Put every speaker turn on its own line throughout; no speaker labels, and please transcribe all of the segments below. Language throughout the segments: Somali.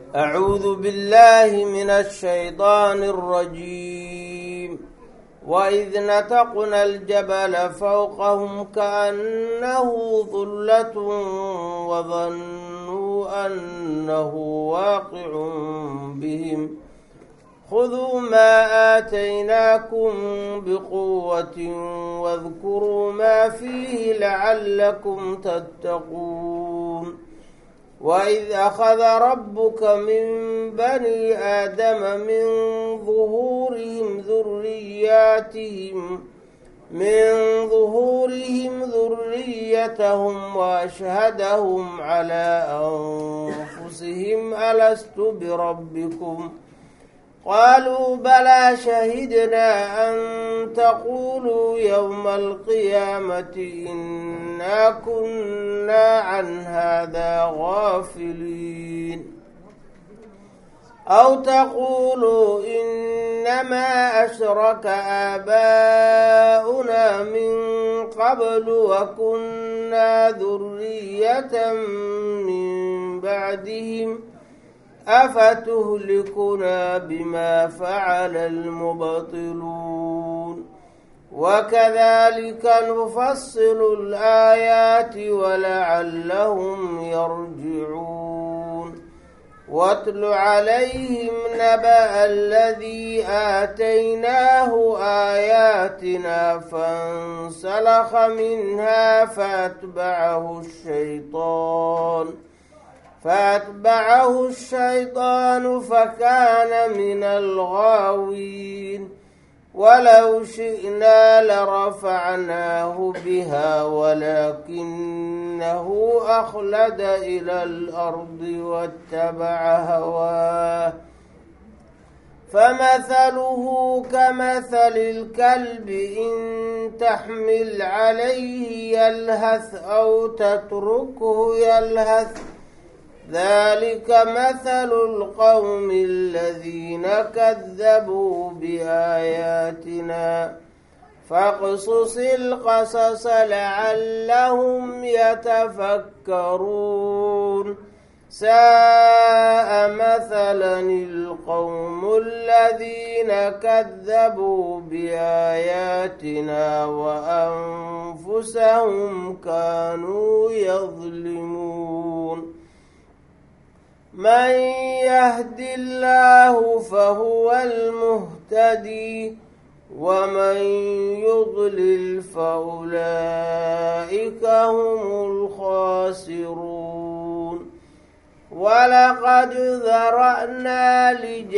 أعوذ بالله من الشيطان الرجيم. وإذ نتقنا الجبل فوقهم كأنه ظلة وظنوا أنه واقع بهم خذوا ما آتيناكم بقوة واذكروا ما فيه لعلكم تتقون. وإذ أخذ ربك من بني آدم من ظهورهم ذريتهم وأشهدهم على أنفسهم ألست بربكم قالوا بلى شهدنا أن تقولوا يوم القيامة إنا كنا عن هذا غافلين أو تقولوا إنما أشرك آباؤنا من قبل وكنا ذرية من بعدهم أفتهلكنا بما فعل المبطلون وكذلك نفصل الآيات ولعلهم يرجعون. واتل عليهم نبأ الذي آتيناه آياتنا فانسلخ منها فأتبعه الشيطان فكان من الغاوين ولو شئنا لرفعناه بها ولكنه أخلد إلى الأرض واتبع هواه فمثله كمثل الكلب إن تحمل عليه يلهث أو تتركه يلهث ذلك مثل القوم الذين كذبوا بآياتنا فاقصص القصص لعلهم يتفكرون. ساء مثلا القوم الذين كذبوا بآياتنا وأنفسهم كانوا يظلمون. من يهد الله فهو المهتدي ومن يضلل فأولئك هم الخاسرون. ولقد ذرأنا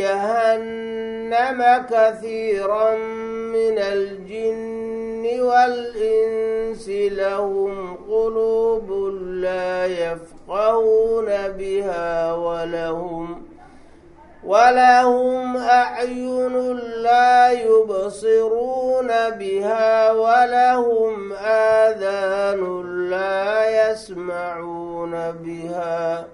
لجهنم كثيرا من الجن والإنس لهم قلوب لا يفقهون بها ولهم أعين لا يبصرون بها ولهم آذان لا يسمعون بها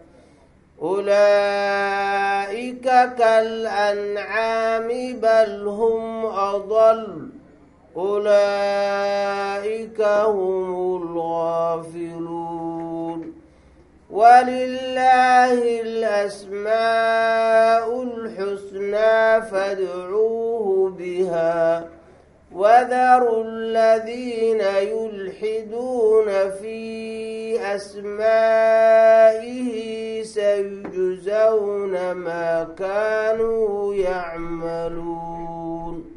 أولئك كالأنعام بل هم أضل أولئك هم الغافلون. ولله الأسماء الحسنى فادعوه بها وذروا الذين يلحدون في أسمائه سيجزون ما كانوا يعملون.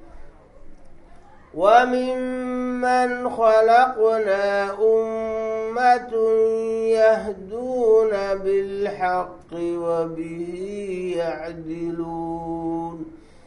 وممن خلقنا أمة يهدون بالحق وبه يعدلون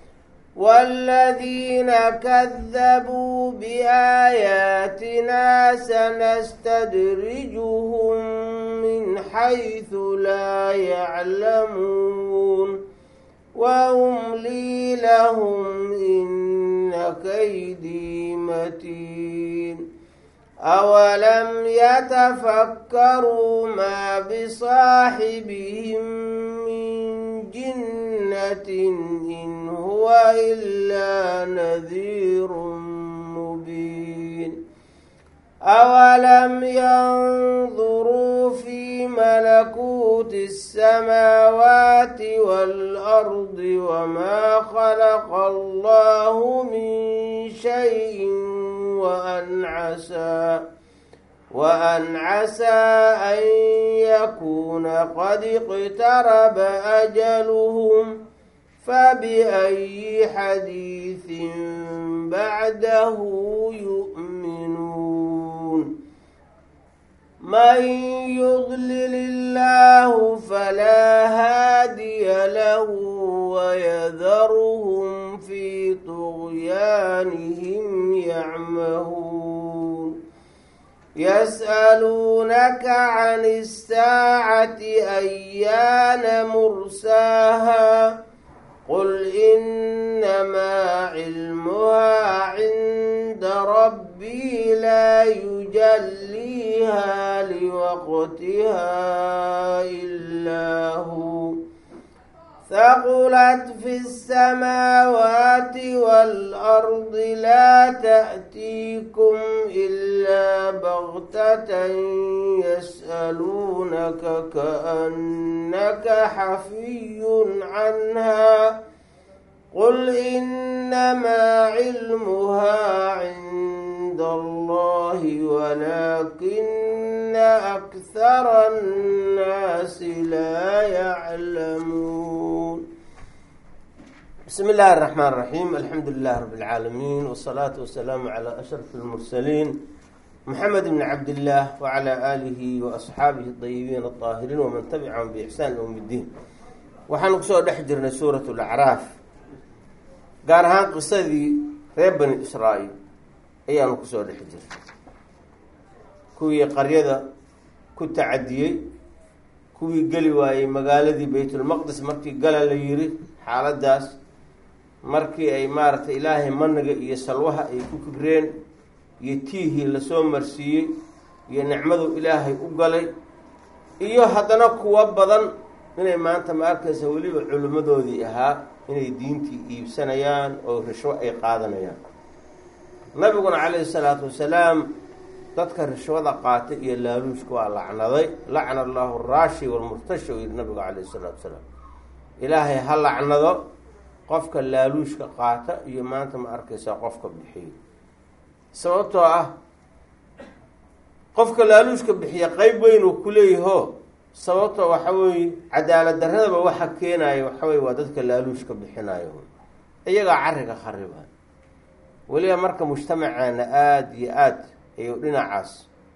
والذين كذبوا بآياتنا سنستدرجهم من حيث لا يعلمون وأملي لهم إن كيدي متين. أولم يتفكروا ما بصاحبهم من جنة إن هو إلا نذير مبين. أولم ينظروا في ملكوت السماوات والأرض وما خلق الله من شيء وأن عسى أن يكون قد اقترب أجلهم فبأي حديث بعده يؤمنون من يضلل الله فلا هادي له ويذرهم في طغيانهم يعمهون يسألونك عن الساعة أيان مرساها قل إنما علمها عند ربي لا يجليها لوقتها إلا هو ثقلت في السماوات والأرض لا تأتيكم إلا بغتة يسألونك كأنك حفي عنها قل إنما علمها عند الله ولكن أكثر الناس لا يعلمون. بسم الله الرحمن الرحيم. الحمد لله رب العالمين والصلاة والسلام على أشرف المرسلين محمد بن عبد الله وعلى آله وأصحابه الطيبين الطاهرين ومن تبعهم بإحسان يوم الدين. waxaan kusoo dhex jirnay suuratu al-Acraaf, gaar ahaan qisadii reer bani Israa'iil ayaanu kusoo dhex jirnay. kuwii qaryada ku tacadiyey, kuwii geli waayey magaaladii baytulmaqdis markii gala la yiri, xaaladaas markii ay maaragtay ilaahay managa iyo salwaha ay ku kibreen iyo tiihii lasoo marsiiyey iyo nicmadu ilaahay u galay, iyo haddana kuwa badan inay maanta ma arkaysa weliba culimmadoodii ahaa inay diintii iibsanayaan oo rishwo ay qaadanayaan. nabiguna calayhi salaatu wasalaam dadka rishwada qaatay iyo laaluushka waa lacnaday. lacna allahu araashi walmurtashi u yidhi nabigu calayhi salaatu wasalaam. ilaahay ha lacnado qofka laaluushka qaata iyo maanta ma arkaysaa qofka bixiyo. sababtoo ah qofka laaluushka bixiya qeyb weyn uu ku leeyaho, sababtoo waxa weeye cadaalad darradaba waxa keenayo waxa weye waa dadka laaluushka bixinayo, iyagaa carriga khariba. weliba marka mujtamaceena aada iyo aad ayuu dhinacaas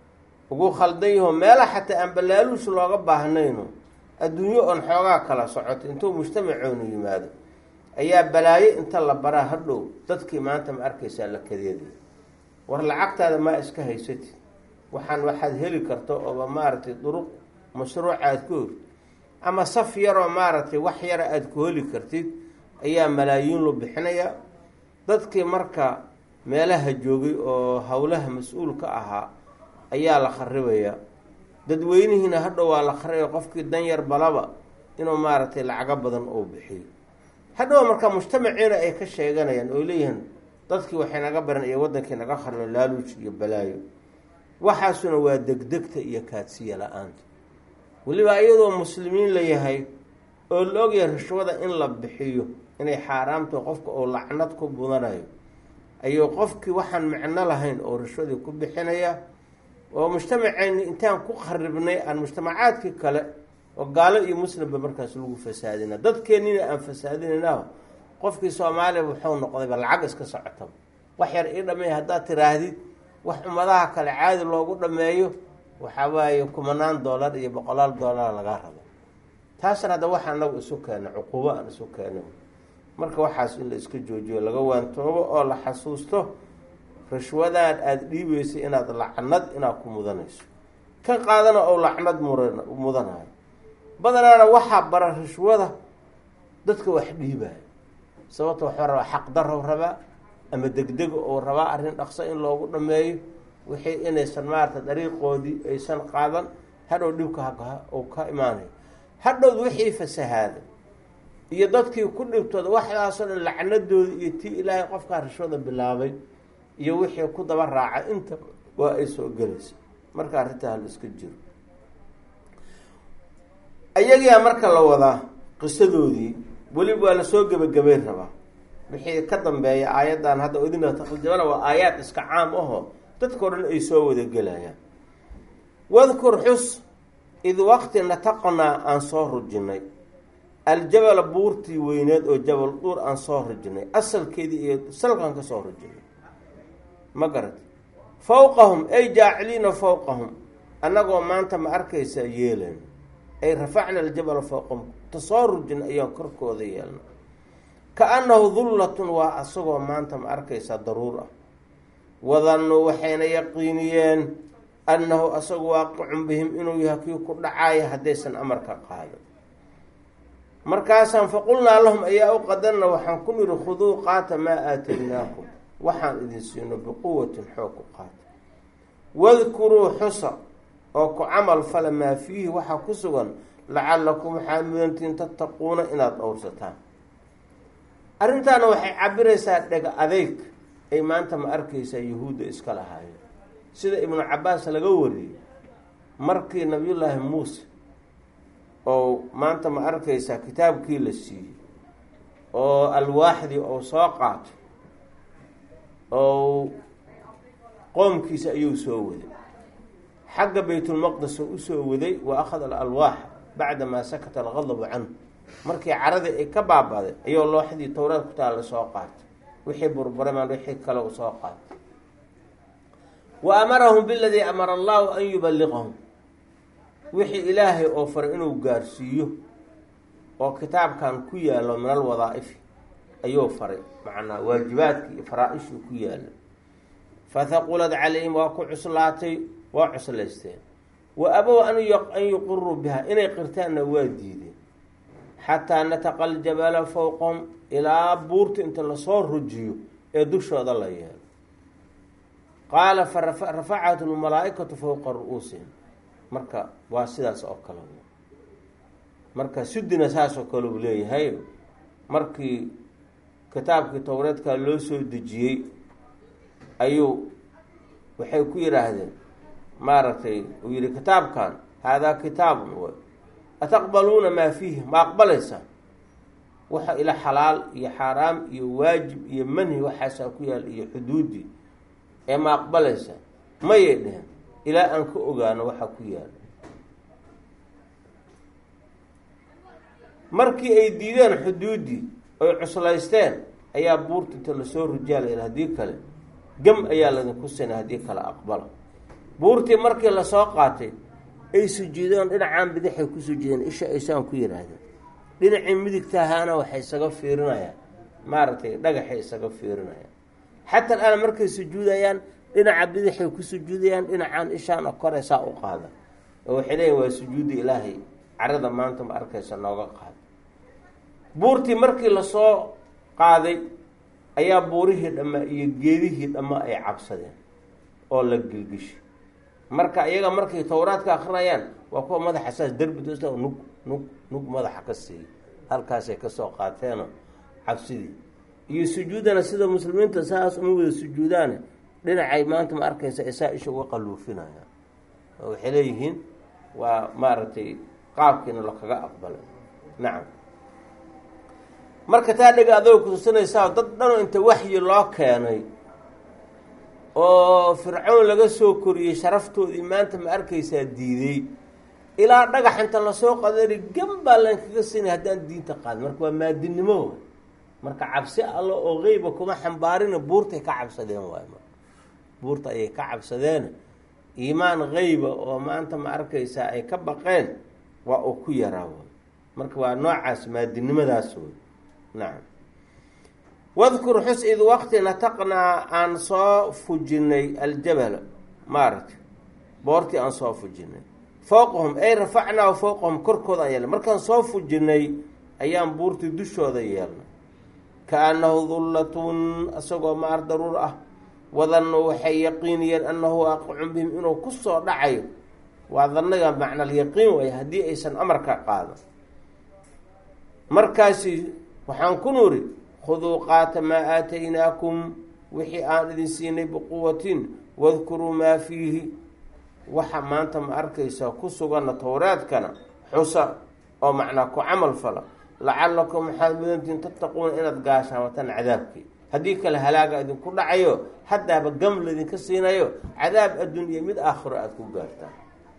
ugu khaldan yaho, meela xataa aanba laaluush looga baahnayno adduunyo oon xoogaa kala socoto intuu mujtamacoonu yimaado ayaa balaayo inta la baraa hadhow dadkii maanta ma arkaysaa la kadeeday. war lacagtaada maa iska haysatid, waxaad heli karto ooba maaragtay duruq mashruuca aad ku hor ama saf yaroo maaragtay wax yara aada ku heli kartid ayaa malaayiin loo bixinayaa. dadkii marka meelaha joogay oo howlaha mas-uulka ahaa ayaa la kharibayaa. dadweynihiina hadhow waa la kharibaya, qofkii dan yar balaba inuu maaragtay lacago badan oo bixiyo. hadhow marka mujtamaciina ay ka sheeganayaan oo leeyihiin dadkii waxay naga baran iyo wadankii naga kharibay laaluuj iyo balaayo. waxaasuna waa degdegta iyo kaadsiya la-aanta. weliba iyadoo muslimiin la yahay oo la ogyahay rishwada in la bixiyo inay xaaraamto qofka oo lacnad ku budanayo, ayuu qofkii waxaan macno lahayn oo rishwadii ku bixinaya. oo mujtamacayni intaan ku kharibnay aan mujtamacaadkii kale oo gaalo iyo muslimba markaas lagu fasaadina, dadkeennina aan fasaadinayna. qofkii soomaaliya wuxuu noqdayba lacag iska socotaba, wax yar ii dhameey haddaad tiraahdid wax ummadaha kale caadi loogu dhameeyo waxaa waaye $10 iyo $100 laga rabo. taasna hadda waxaa nagu isu keena cuqubo aan isu keeno. marka waxaas in la iska joojiyo, laga waantoobo oo la xasuusto rishwadaan aada dhiibaysay inaad lacnad inaad ku mudanayso, kan qaadana oo lacnad mudanayo. badanaana waxaa bara rishwada dadka wax dhiibaayo, sababto waxuu rabaa xaq darrow rabaa ama degdeg oo rabaa arrin dhaqso in loogu dhameeyo, wixii inaysan maarata dariiqoodii aysan qaadan, hadhow dhibka uu ka imaanayo. hadhow wixii fasahaada iyo dadkii ku dhibtooda waxdaasoo dhan lacnadooda iyo tii ilaahay qofkaa rishwada bilaabay iyo wixii ku daba raacay inta waa ay soo gelaysa. marka arrintaa la iska jiro. ayagiyaa marka la wadaa qisadoodii weliba waa lasoo gebagabeyn rabaa wixii ka dambeeya aayaddan hadda idina taqjabana waa aayaad iska caam ahoo dadkao dhan ay soo wada gelayaan. wadkur xus id waqti nataqnaa aan soo rujinay aljabala buurtii weyneed oo jabal duur aan soo rujinay asalkeedii iyo salkaan ka soo rujinay ma garat fawqahum ay jaaciliina fawqahum annagoo maanta ma arkaysaa yeelan ay rafacna aljabala fawqahum tasoo rujin ayaan korkooda yeelna ka-annahu dullatun waa asagoo maanta ma arkaysaa daruur ah wadannuu waxayna yaqiiniyeen annahu asagu waaqicun bihim inuu yahay kii ku dhacaaya haddaysan amarka qaadan. markaasaan faqulnaa lahum ayaa u qadanna waxaan ku nidhi khuduu qaata maa aataynaakum waxaan idin siino biquwatin xoog ku qaata wadkuruu xusa oo ku camal fala maa fiihi waxaa ku sugan lacallakum waxaad mudantiin tattaquuna inaad dhowrsataan. arrintaana waxay cabiraysaa dhega adeyg ay maanta ma arkaysaa yahuudda iska lahaayeen sida ibnu cabaas laga wariyey markii nabiyullaahi muuse oo maanta ma arkaysaa kitaabkii la siiyey oo alwaaxdii oo soo qaato oo qoomkiisa ayuu soo waday xagga baytulmaqdis oo usoo waday wa akhada alalwaax bacda maa sakata alghadabu canhu markii caradii ay ka baabaday ayuu looxdii towraad ku taalla soo qaatay wixii burburemaan wixii kale u soo qaatay wa amarahum biladii amara allahu an yuballiqahum wixii ilaahay oo faray inuu gaarsiiyo oo kitaabkan ku yaalo min alwadaa'ifi ayuu faray macnaa waajibaadkii iyo faraa-ishii ku yaala fathaqulad calayhim waa ku cuslaatay waa cuslaysteen wa abow an yuqiruu biha inay qirtaanna waa diideen xataa nataqa aljabala fawqahum ilaa buurta inta lasoo rujiyo ee dushooda la yeelo qaala farafacatu lmalaa'ikatu fawqa ru-uusihim marka waa sidaas oo kale marka sudina saas oo kale uu leeyahay markii kitaabkii towreedka loo soo dejiyey ayuu waxay ku yidhaahdeen maaragtay uu yihi kitaabkan haadaa kitaabun way ataqbaluuna maa fiihi ma aqbalaysaa waxa ila xalaal iyo xaaraam iyo waajib iyo manhi waxaasaa ku yaal iyo xuduudi ee ma aqbalaysaa mayay dhehen ilaa aan ka ogaano waxa ku yaala. markii ay diideen xuduudii oy cuslaysteen ayaa buurta inta lasoo rujaalaya haddii kale gam ayaa ladinku sina haddii kale aqbala. buurtii markii lasoo qaatay ay sujuudeen dhinacaan bidixay ku sujuudeen isha aysaan ku yihaahdeen dhinacii midigta ahaana waxay isaga fiirinayaan maaragtay dhagaxay isaga fiirinayaan xataa alaan markay sujuudayaan dhinaca bidixay ku sujuudayaan dhinacaan ishaana koreysaa u qaada oo waxay leeyihin waa sujuudi ilaahay carada maanta ma arkaysa nooga qaada. buurtii markii lasoo qaaday ayaa buurihii dhammaa iyo geedihii dhammaa ay cabsadeen oo la gilgishay marka iyaga markay towraadka akrinayaan waa kuwa madaxa saas derbi toosta nug madaxa ka siiyey halkaasay kasoo qaateenoo cabsidii iyo sujuudana sida muslimiinta saas uma wada sujuudaane dhinacay maanta ma arkaysa isaa isha uga qaluufinayaan oo waxay leeyihiin waa maaragtay qaabkiina lakaga aqbalay. nacam marka taa dhega adoo kutusinaysaa dad dhano inta waxyi loo keenay oo fircoon laga soo koriyey sharaftoodii maanta ma arkaysaa diiday ilaa dhagax inta lasoo qadari gambaa lankaga siinay haddaan diinta qaadin marka waa maadinimo marka cabsi allo oo qeyba kuma xambaarina buurtay ka cabsadeen waay marka buurta ayay ka cabsadeen iimaan qeyba oo maanta ma arkaysaa ay ka baqeen waa uu ku yaraa way marka waa noocaas maadinimadaas way. nacam wadkur xus id waqti nataqnaa aan soo fujinay aljabala maaragtay boortii aan soo fujinay fawqahum ay rafacnaa fawqahum korkooda aan yeelnay markaan soo fujinay ayaan buurtii dushooda yeelnay ka-annahu dullatun isagoo maar daruur ah wadannu waxay yaqiiniyeen annahu waaqicun bihim inuu ku soo dhacayo waa danaga macnalyaqiin way haddii aysan amarka qaadan. markaasi waxaan ku nuri khuduu qaata maa aataynaakum wixii aan idin siinay biquwatin wadkuruu maa fiihi waxa maanta ma arkaysaa ku suganna towraadkana xusa oo macnaa ku camal fala lacalakum waxaad mudantiin tattaquuna inaad gaashaan watan cadaabkii. haddii kale halaaga idinku dhacayo haddaaba gam laydinka siinayo cadaab addunya mid aakhiro aada ku gaartaan.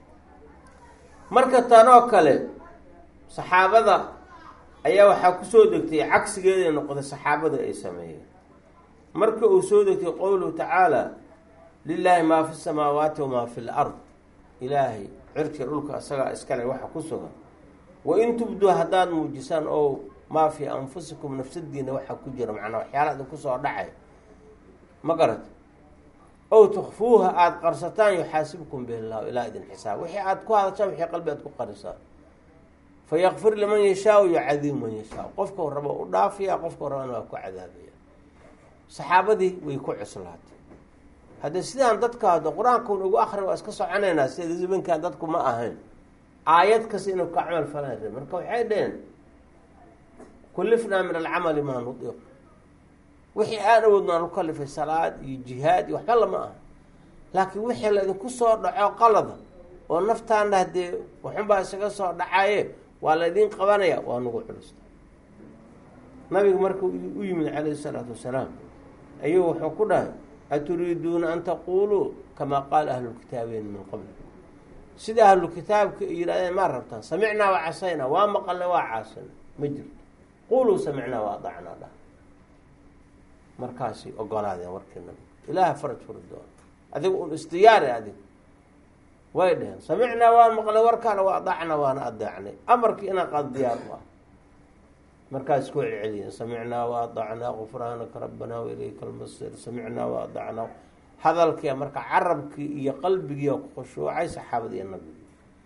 marka tanoo kale saxaabada ayaa waxaa kusoo degtay cagsigeeday noqday saxaabada ay sameeyeen. marka uu soo degtay qowluhu tacaala lilaahi maa fi samaawaati wamaa fi lard, ilaahay cirka dhulka asagaa iskale waxa ku sugan. wain tubduu haddaad muujisaan oo maa fii anfusikum nafsadiina waxaa ku jira macnaa waxyaala idinku soo dhacay ma garat, ow tukfuuha aada qarsataan yuxaasibkum bihi llahu ilaa idin xisaab. wixii aada ku hadashaan wixii qalbi aad ku qarisaan. fayakfir liman yashaau yucadibu man yashaa, qofkau rabo u dhaafiya, qofkau rabana waa ku cadaabaya. saxaabadii way ku cuslaatay. haddii sidaan dadka hadda qur-aankan ugu akri waa iska soconaynaa, sida zamankan dadku ma ahayn aayad kasta inuu ka camal falan. marka waxay dheheen kulifnaa min alcamali maa nudiq, wixii aan awoodno aan ukalifay salaad iyo jihaad iyo waxba lama aha. laakiin wixii laydinku soo dhaco qalada oo naftaana haddee waxunbaa isaga soo dhacaye waa laydin qabanaya, waa nagu culusta. nabigu markuu u yimid calayhi salaatu wasalaam ayuu wuxuu ku dhahay aturiiduuna an taquuluu kamaa qaala ahlulkitaabiin min qablikum, sida ahlulkitaabka ay yidhahdeen maa rabtaan samicnaa wa casaynaa, waa maqalna waa caasana, ma jirto. quluu samicnaa wa adacnaa dhah. markaasi ogolaadeen warkii nabiga. ilaaha faraj furi doona, adiga un istiyaari adig way dheheen samicnaa waan maqlay warkaana waa adacnaa waana adeecnay, amarkii inaan qaad diyaar u ah. markaas ku celceliyeen samicnaa wa adacnaa gufraanaka rabbanaa wailayka almasiir, samicnaa wa adacnaa. hadalkia marka carabkii iyo qalbigii ku khushuucay saxaabada iyo nabigi.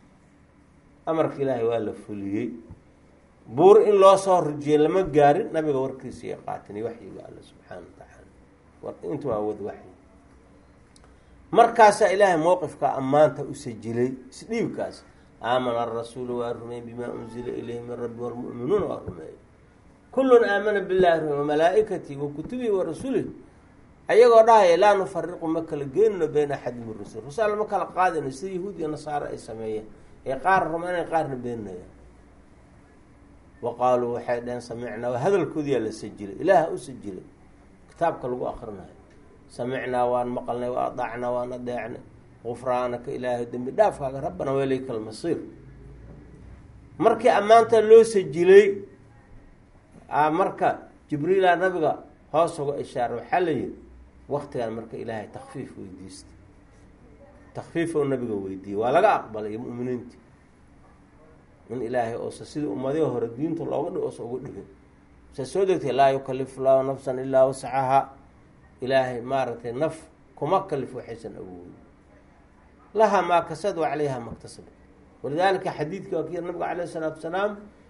amarka ilaahay waa la fuliyey. buur in loo soo rujiyey lama gaarin, nabiga warkiisa iyo qaatin iyo waxyiga alla subxaana wa tacaala. inta waa wad waxyi. markaasaa ilaahay mowqifka ammaanta u sajilay isdhiibkaas. aamana arasuulu waa rumeyn bimaa unzila ilayhi min rabbi walmu'minuuna waa rumeey. kullun aamana billahi wamalaa'ikatihi wa kutubihi wa rasulih, ayagoo dhahaya laa nufariqu ma kala geenino bayna axadi min rusul. rusul ma kala qaadayno sida yahuud iyo nasaaro ay sameeyeen, ee qaar rumaynaya qaarna beeninaya. wa qaaluu waxay dhaheen samicnaa, waa hadalkoodiyaa la sajilay, ilaaha u sajilay kitaabka lagu akrinayo. samicnaa waan maqalnay wa adacnaa waan adeecnay, gufraanaka ilaahay dembi dhaafkaaga rabbana walayka almasiir. markii ammaanta loo sajilay marka jibriila nabiga hoos uga ishaara waxaa la yihi waktigan marka ilaahay takfiif weydiistay. takfiifoo nabiga weydiiyey waa laga aqbalay mu'miniintii in ilaahay oosa sidii ummadihi hore diinta looga dhig oosa uga dhigin. sa soo degtay laa yukalifu llahu nafsan ilaa wascahaa, ilaahay maaragtay naf kuma kalif waxaysan awoodin. lahaa maa kasad wa calayha maktasab. walidaalika xadiidkii waa kii nabiga calayh isalaatu wasalaam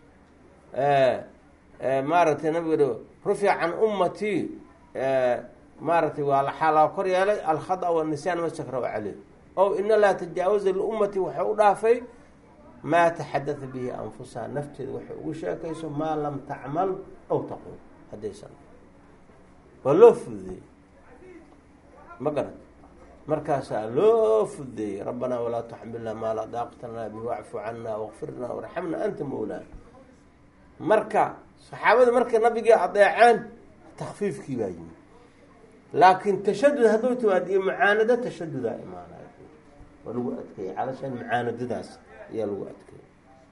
maaragtay nabiga rufica can ummatii maaragtay waa laxaalaa kor yeelay alkhada wanisyaan mastakra caleyh, ow ina laa tajaawaza liummati waxay u dhaafay maa taxadatha bihi anfusaha, nafteeda waxay ugu sheekayso maa lam tacmal aw taquul haddaysan. waa loo fududeeyey ma garan. markaasaa loo fududeeyey rabbanaa walaa tuxmilna maa laa daaqata lanaa bihi wacfu cana waqfirna warxamna anta mawlaana. marka saxaabada markay nabigii adeecaan takfiifkii baa yimid. laakiin tashadud hadduu timaado iyo mucaanado tashadudaa imaanaya, waa lagu adkeeyey calashaan mucaanadadaas ayaa lagu adkeeyey.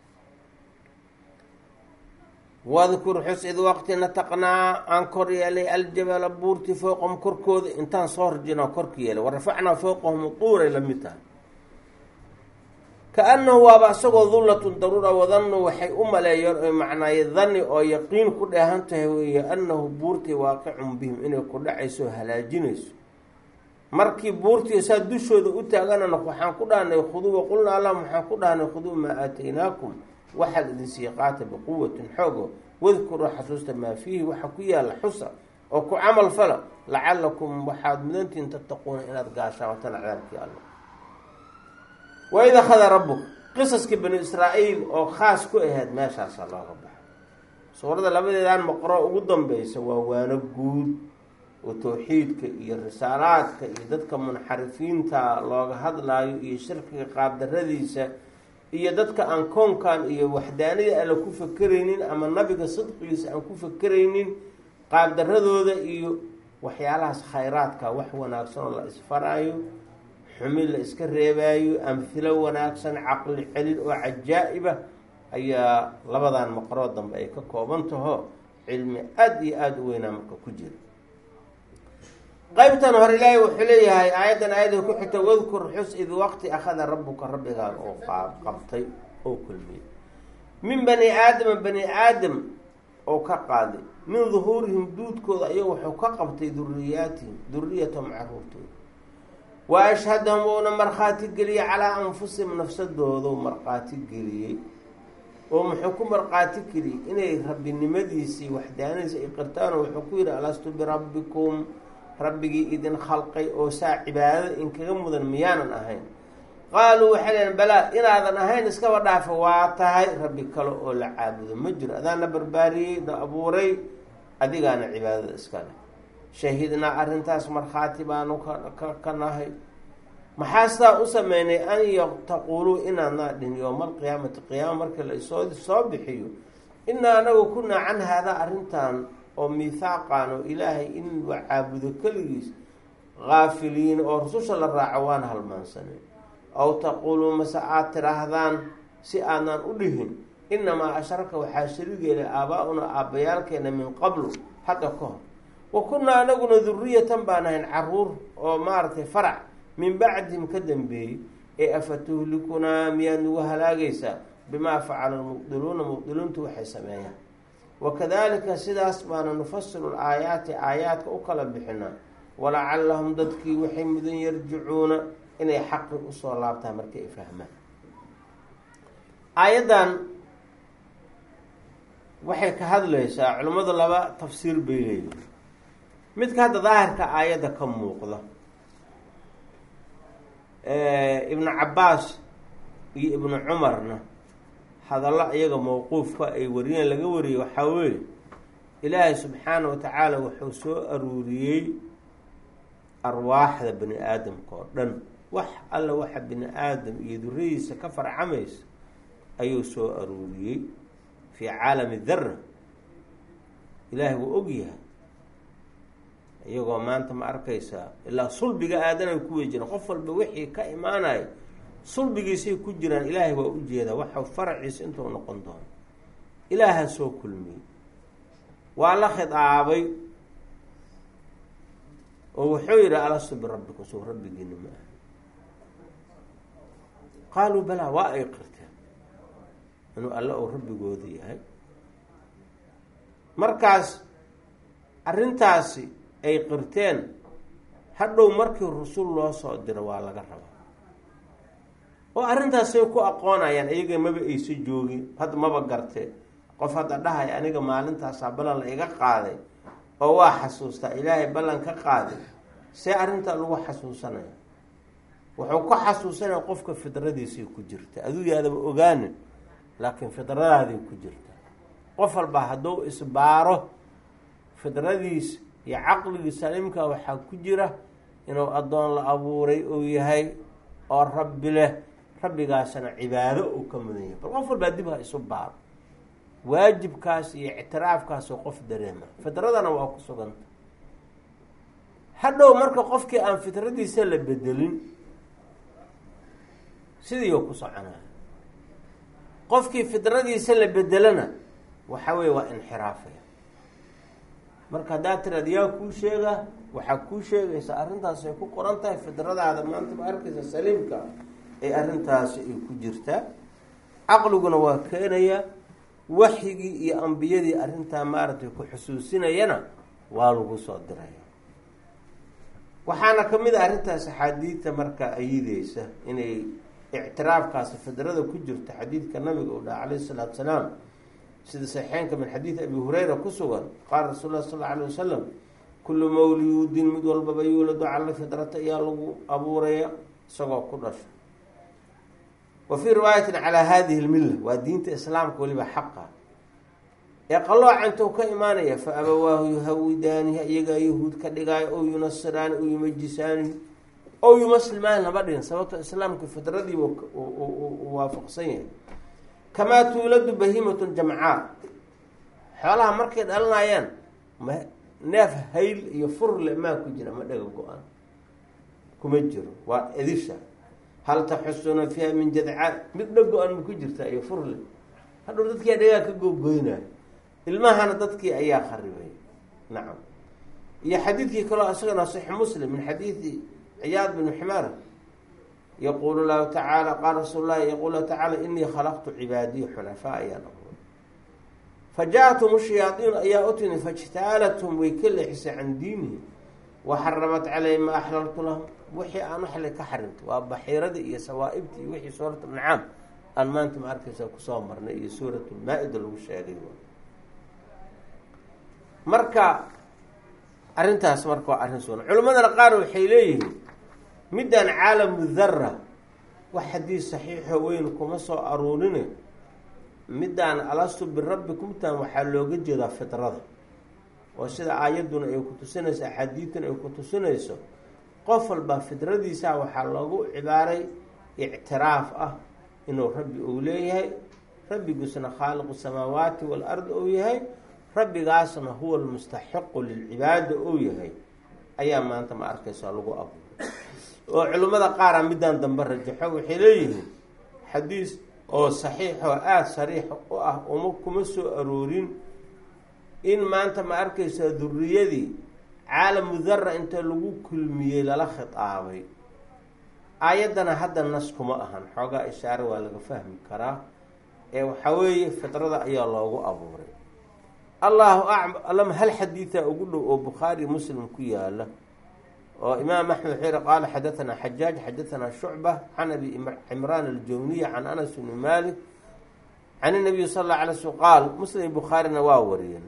wadkur xus id waqti nataqnaa aan kor yeelay aljabala buurti fowqahum korkooda intaan soo rajinaa korka yeelay, warafacnaa fowqahum tuuray lamid tahay. kaanahu waaba isagoo dullatun daruura, wadannu waxay u maleeyeen macnaaye dani oo yaqiin ku dheehan tahay weeye annahu buurtii waaqicun bihim inay ku dhacayso halaajinayso. markii buurtii saa dushooda u taaganana waxaan ku dhahnay khuduu, waqulnaa lahum waxaan ku dhahnay khuduu maa aataynaakum waxaad idin sii qaata biquwatin xoogo, wadkuruu xasuusta maa fiihi waxa ku yaalla xusa oo ku camal fala, lacalakum waxaad mudantihin tattaquuna inaad gaashaawataan cadaabkii alla. waid akhada rabuka, qisaskii bani israa'iil oo khaas ku ahayd meeshaasaa looga baxay. suuradda labadeedaan maqro ugu dambeysa waa waano guud oo tawxiidka iyo risaalaadka iyo dadka munxarifiinta looga hadlaayo iyo shirkiga qaabdaradiisa iyo dadka aan koonkan iyo waxdaanida alla ku fakeraynin ama nabiga sidqigiisa aan ku fakeraynin qaabdaradooda iyo waxyaalahaas khayraadka wax wanaagsan oo la isfaraayo, xumi la iska reebaayo, amhilo wanaagsan, caqli celin oo cajaa-iba ayaa labadan maqroo dambe ay ka kooban taho cilmi aada iyo aada u weynaa marka ku jira. qaybtan hore ilaahay wuxuu leeyahay aayaddan aayada ku xigta wadkur xus id waqti akhada rabbuka rabbigaa oo qabtay oo kulmiyey min bani aadama bani aadam oo ka qaaday min duhuurihim duudkooda ayago wuxuu ka qabtay duriyaatihim duriyatahum caruurtooda wa ashhadahum uuna markhaati geliyey calaa anfusihim nafsadoodu markhaati geliyey oo muxuu ku markhaati geliyey inay rabbinimadiisii waxdaanadiisi ay qirtaan oo wuxuu ku yidhi alastu birabbikum rabbigii idin khalqay oo saa cibaadada inkaga mudan miyaanan ahayn? qaaluu waxay leeyiin balaa, inaadan ahayn iskaba dhaafa waa tahay, rabbi kale oo la caabudo ma jiro, adaana barbaariyey na abuuray, adigaana cibaadada iska leh. shahidnaa arrintaas markhaati baanu ka nahay. maxaa sidaa u sameynay an taquuluu inaadnaa dhihin yowmaalqiyaamati qiyaama markii la soo bixiyo inaa anagu kunaa can haadaa arrintan oo miithaaqan oo ilaahay in la caabudo keligiis haafiliin oo rususha la raaco waan halmaansanay. aw taquuluu mase aad tiraahdaan si aadnaan u dhihin inamaa ashraka waxaa sharigeela aabaa-una aabbayaalkeena min qablu hadda ka hor, wa kunnaa anaguna duriyatan baan ahayn caruur oo maaragtay farac min bacdihim ka dambeeyey, ee afatuhlikunaa miyaad nagu halaagaysaa bimaa facala lmubdiluuna mubdiluuntu waxay sameeyaan. wakadalika sidaas baana nufasilu laayaati aayaadka u kala bixinaa walacallahum dadkii waxay mudan yarjicuuna inay xaqi usoo laabtaan markay fahmaan. aayaddan waxay ka hadlaysaa culimmadu laba tafsiir bay leeyihin. midka hadda daahirka aayadda ka muuqda ibnu cabaas iyo ibnu cumarna hadallo iyaga mawquufka ay wariyeen laga wariyey waxaa weeye ilaahay subxaana wa tacaala wuxuu soo aruuriyey arwaaxda bani aadamka oo dhan, wax alla waxa bini aadam iyo duradiisa ka farcamaysa ayuu soo aruuriyey fii caalami dara. ilaahay wuu ogyahay iyagoo maanta ma arkaysaa ilaa sulbiga aadanay ku wey jiraan, qof walba wixii ka imaanayo sulbigiisay ku jiraan. ilaahay waa ujeedaa waxa faraciisa intuu noqon doono. ilaaha soo kulmiyey, waa la khidaabay oo wuxuu yidhi alastu birabbikum, soo rabbigiina ma aha. qaaluu balaa, waa ay qirteen inuu alla uu rabbigooda yahay. markaas arrintaasi ay qirteen hadhow markii rusul loo soo diro waa laga rabaa oo arrintaasay ku aqoonayaan. iyaga maba aysa joogin, hadda maba gartee. qof hadda dhahay aniga maalintaasaa ballan la iga qaaday oo waa xasuustaa ilaahay ballan ka qaaday, see arrintaa lagu xasuusanaya? wuxuu ku xasuusanaya qofka fidradiisay ku jirta, aduu yaadaba ogaanin, laakiin fidradaadii ku jirta. qof walba hadduu isbaaro fidradiis iyo caqligii saliimka waxaa ku jira inuu addoon la abuuray uu yahay oo rabbi leh, rabbigaasna cibaado uu ka mudan yahay. bal qof walbaa dib ha isu baaro waajibkaas iyo ictiraafkaasoo qof dareema, fidradana waa ku suganta. hadhow marka qofkii aan fidradiisa la bedelin sidii ku soconaya. qofkii fidradiisa la bedelana waxa weye waa inxiraafaya. marka haddaad tiraad yaa kuu sheega, waxaa kuu sheegaysa arrintaas ay ku qoran tahay fidradaada maanta ma arkaysa saliimka ay arrintaasi ay ku jirtaa. caqliguna waa keenaya, waxyigii iyo ambiyadii arrintaa maaragtay ku xusuusinayana waa lagu soo diraya. waxaana ka mid a arrintaas axaadiidta marka ayideysa inay ictiraafkaasi fidrada ku jirta. xadiidka nabiga uu dhaha calayhi salaatu salaam sida saxiixeynka min xadiid abi hurayra ku sugan, qaala rasuul lah sal alla alay wasalam kullu mawluudin mid walbaba yuuladu cala fidrata ayaa lagu abuuraya isagoo ku dhasho. wa fii riwaayatin calaa hadihi lmilla, waa diinta islaamka weliba xaqa ee qalooca intuu ka imaanaya fa abawaahu yuhawidaanihi iyagaa yahuud ka dhigaayo ow yunasiraani ow yumajisaanihi oo yumuslimaan lama dhihin sababto islaamka fidradii waafaqsan yahay. kamaa tuuladu bahiimatun jamcaa, xoolaha markay dhalanayaan neef hayl iyo furle maa ku jira, ma dhaga go-an kuma jiro, waa edisha. hal taxusuna fiiha min jadcaa, mid dha go-an ma ku jirta iyo furle, hadhow dadkii dhagaa ka googoynayo, ilmahana dadkii ayaa kharibay. nacam. iyo xadiidkii kaloo isagana saxiix muslim min xadiidi ciyaad bin ximaar yaquulu lahu tacaala qaala rasuul lahi yaquul lahu tacaala inii khalaqtu cibaadiyi xunafaa ayaan abuuray faja-athum shayaaiin ayaa u timi fajtaalathum way ka leexisay can diinihi waxaramat caleyhi ma axlaltu lahum, wixii aan waxle ka xarimtay waa baxiiradii iyo sawaa-ibtii iyo wixii suurat ancaam aan maanta ma arkaysa kusoo marnay iyo suurat lmaa-ida lagu sheegay. marka arrintaas marka waa arrin sugan. culimadana qaar waxay leeyihiin midaan caalamu dara wax xadiis saxiixo weyn kuma soo aruurine, midaan alastu birabbikumtaan waxaa looga jeedaa fidrada, oo sida aayadduna ay ku tusinayso axaadiidtuna ay ku tusinayso, qof walba fidradiisa waxaa loogu cibaaray ictiraaf ah inuu rabbi uu leeyahay, rabbigiisuna khaaliqu samaawaati wal-ard uu yahay, rabbigaasna huwa almustaxiqu lilcibaada uu yahay, ayaa maanta ma arkaysa lagu abuuray. oo culimmada qaara midaan dambe rajaxo waxay leeyihiin xadiis oo saxiix oo aada sariix u ah kuma soo aroorin in maanta ma arkaysa duriyadii caalamu dara inta lagu kulmiyey lala khitaabay. aayaddana hadda nas kuma ahan, xoogaa ishaare waa laga fahmi karaa, ee waxaa weeye fidrada ayaa loogu abuuray. allahu aclam hal xadiida ugu dhow oo bukhaari muslim ku yaala oo imaam axmed wuxuu yihi qaala xadaanaa xajaaj xadaanaa shucba can abi cimraan aljawniya can anas bni malik can inabiyi sal alla alay slm qaal, muslim bukhaarina waa wariyeen,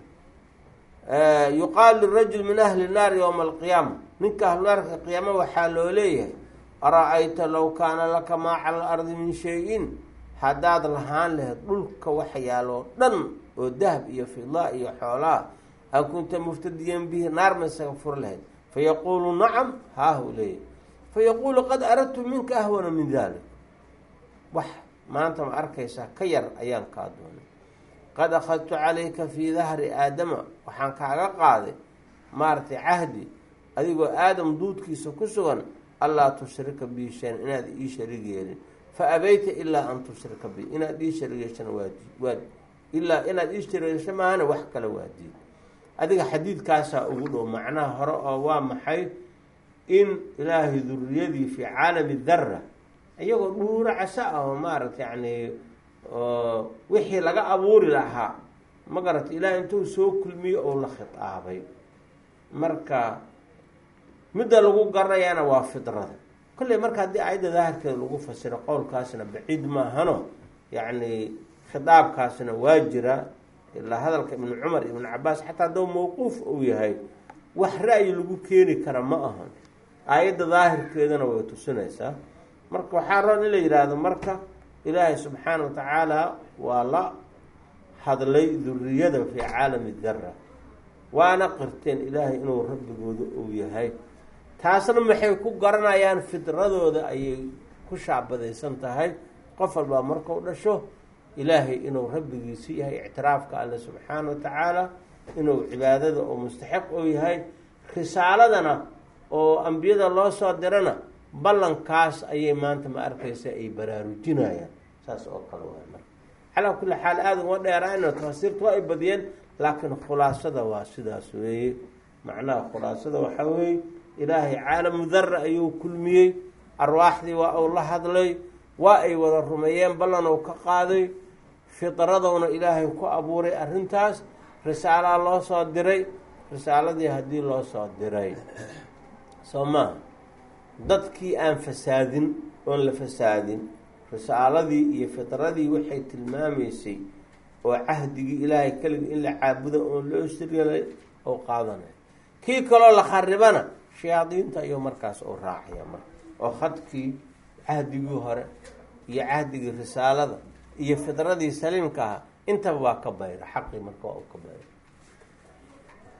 yuqaal lirajul min ahli naari yowma alqiyaama, ninka ahlunaarka qiyaama waxaa loo leeyahay ara-ayta low kaana laka maa cala alardi min shay-in, haddaad lahaan lahayd dhulka waxa yaaloo dhan oo dahab iyo fida iyo xoolaa, a kunta muftadiyan bihi naar ma isaga fur lahayd, fayaquulu nacam haahu leeyahy, fayaquulu qad aradtu minka ahwana min dalik, wax maanta ma arkaysaa ka yar ayaan kaa doonay, qad akhadtu calayka fii dahri aadama, waxaan kaaga qaaday maaragtay cahdi adigoo aadam duudkiisa ku sugan, allaa tushrika bii shayan, inaad ii sharig yeelin, fa abayta ilaa an tushrika bi, inaad ii sharig yeeshana waad ilaa inaad ii sharig yeesha maahana wax kale waadiid. adiga xadiidkaasaa ugu dhow macnaha hore oo waa maxay, in ilaahay duriyadii fii caalami dara iyagoo dhuuro casa ah oo maaragta yani wixii laga abuuri lahaa ma garata ilaahay intuu soo kulmiyo oo la khitaabay. marka midda lagu garanayaana waa fidrada kolley. marka haddii aayadda daahirkeeda lagu fasiro qowlkaasna baciid maahano, yacni khitaabkaasna waa jira ilaa hadalka ibnu cumar ibnu cabaas xataa hadduu mawquuf uu yahay wax ra'yi lagu keeni kara ma ahan, aayadda daahirkeedana way tusinaysaa. marka waxaa roon in la yidhaahdo marka ilaahay subxaana wa tacaala waa la hadlay duriyada fii caalami dara, waana qirteen ilaahay inuu rabbigooda uu yahay. taasna maxay ku garanayaan? fidradooda ayay ku shaabadaysan tahay. qof walbaa markau dhasho ilaahay inuu rabbigiisi yahay, ictiraafka alle subxaana wa tacaala inuu cibaadada oo mustaxiq u yahay, risaaladana oo ambiyada loo soo dirana ballankaas ayay maanta ma arkaysa ay baraarujinayaan. saas oo kale waay. marka calaa kulli xaal aada uma dheeraano tafsiirta waa ay badiyeen, laakiin khulaasada waa sidaas weeye. macnaha khulaasada waxaa weeye ilaahay caalamu dara ayuu kulmiyey, arwaaxdii waa uu la hadlay, waa ay wada rumeeyeen, ballan uu ka qaaday, fidradowna ilaahay ku abuuray arrintaas, risaalaa loo soo diray. risaaladii haddii loo soo diray soo maaha dadkii aan fasaadin oon la fasaadin, risaaladii iyo fidradii waxay tilmaamaysay oo cahdigii ilaahay keligii in la caabudo oon loo shiriyay oo qaadanay. kii kaloo la kharibana shayaadiinta ayuu markaas u raacaya marka, oo khadkii cahdigii hore iyo cahdigii risaalada iyo fidradii saliimka ahaa intaba waa ka bayra, xaqii marka waa u ka bayra.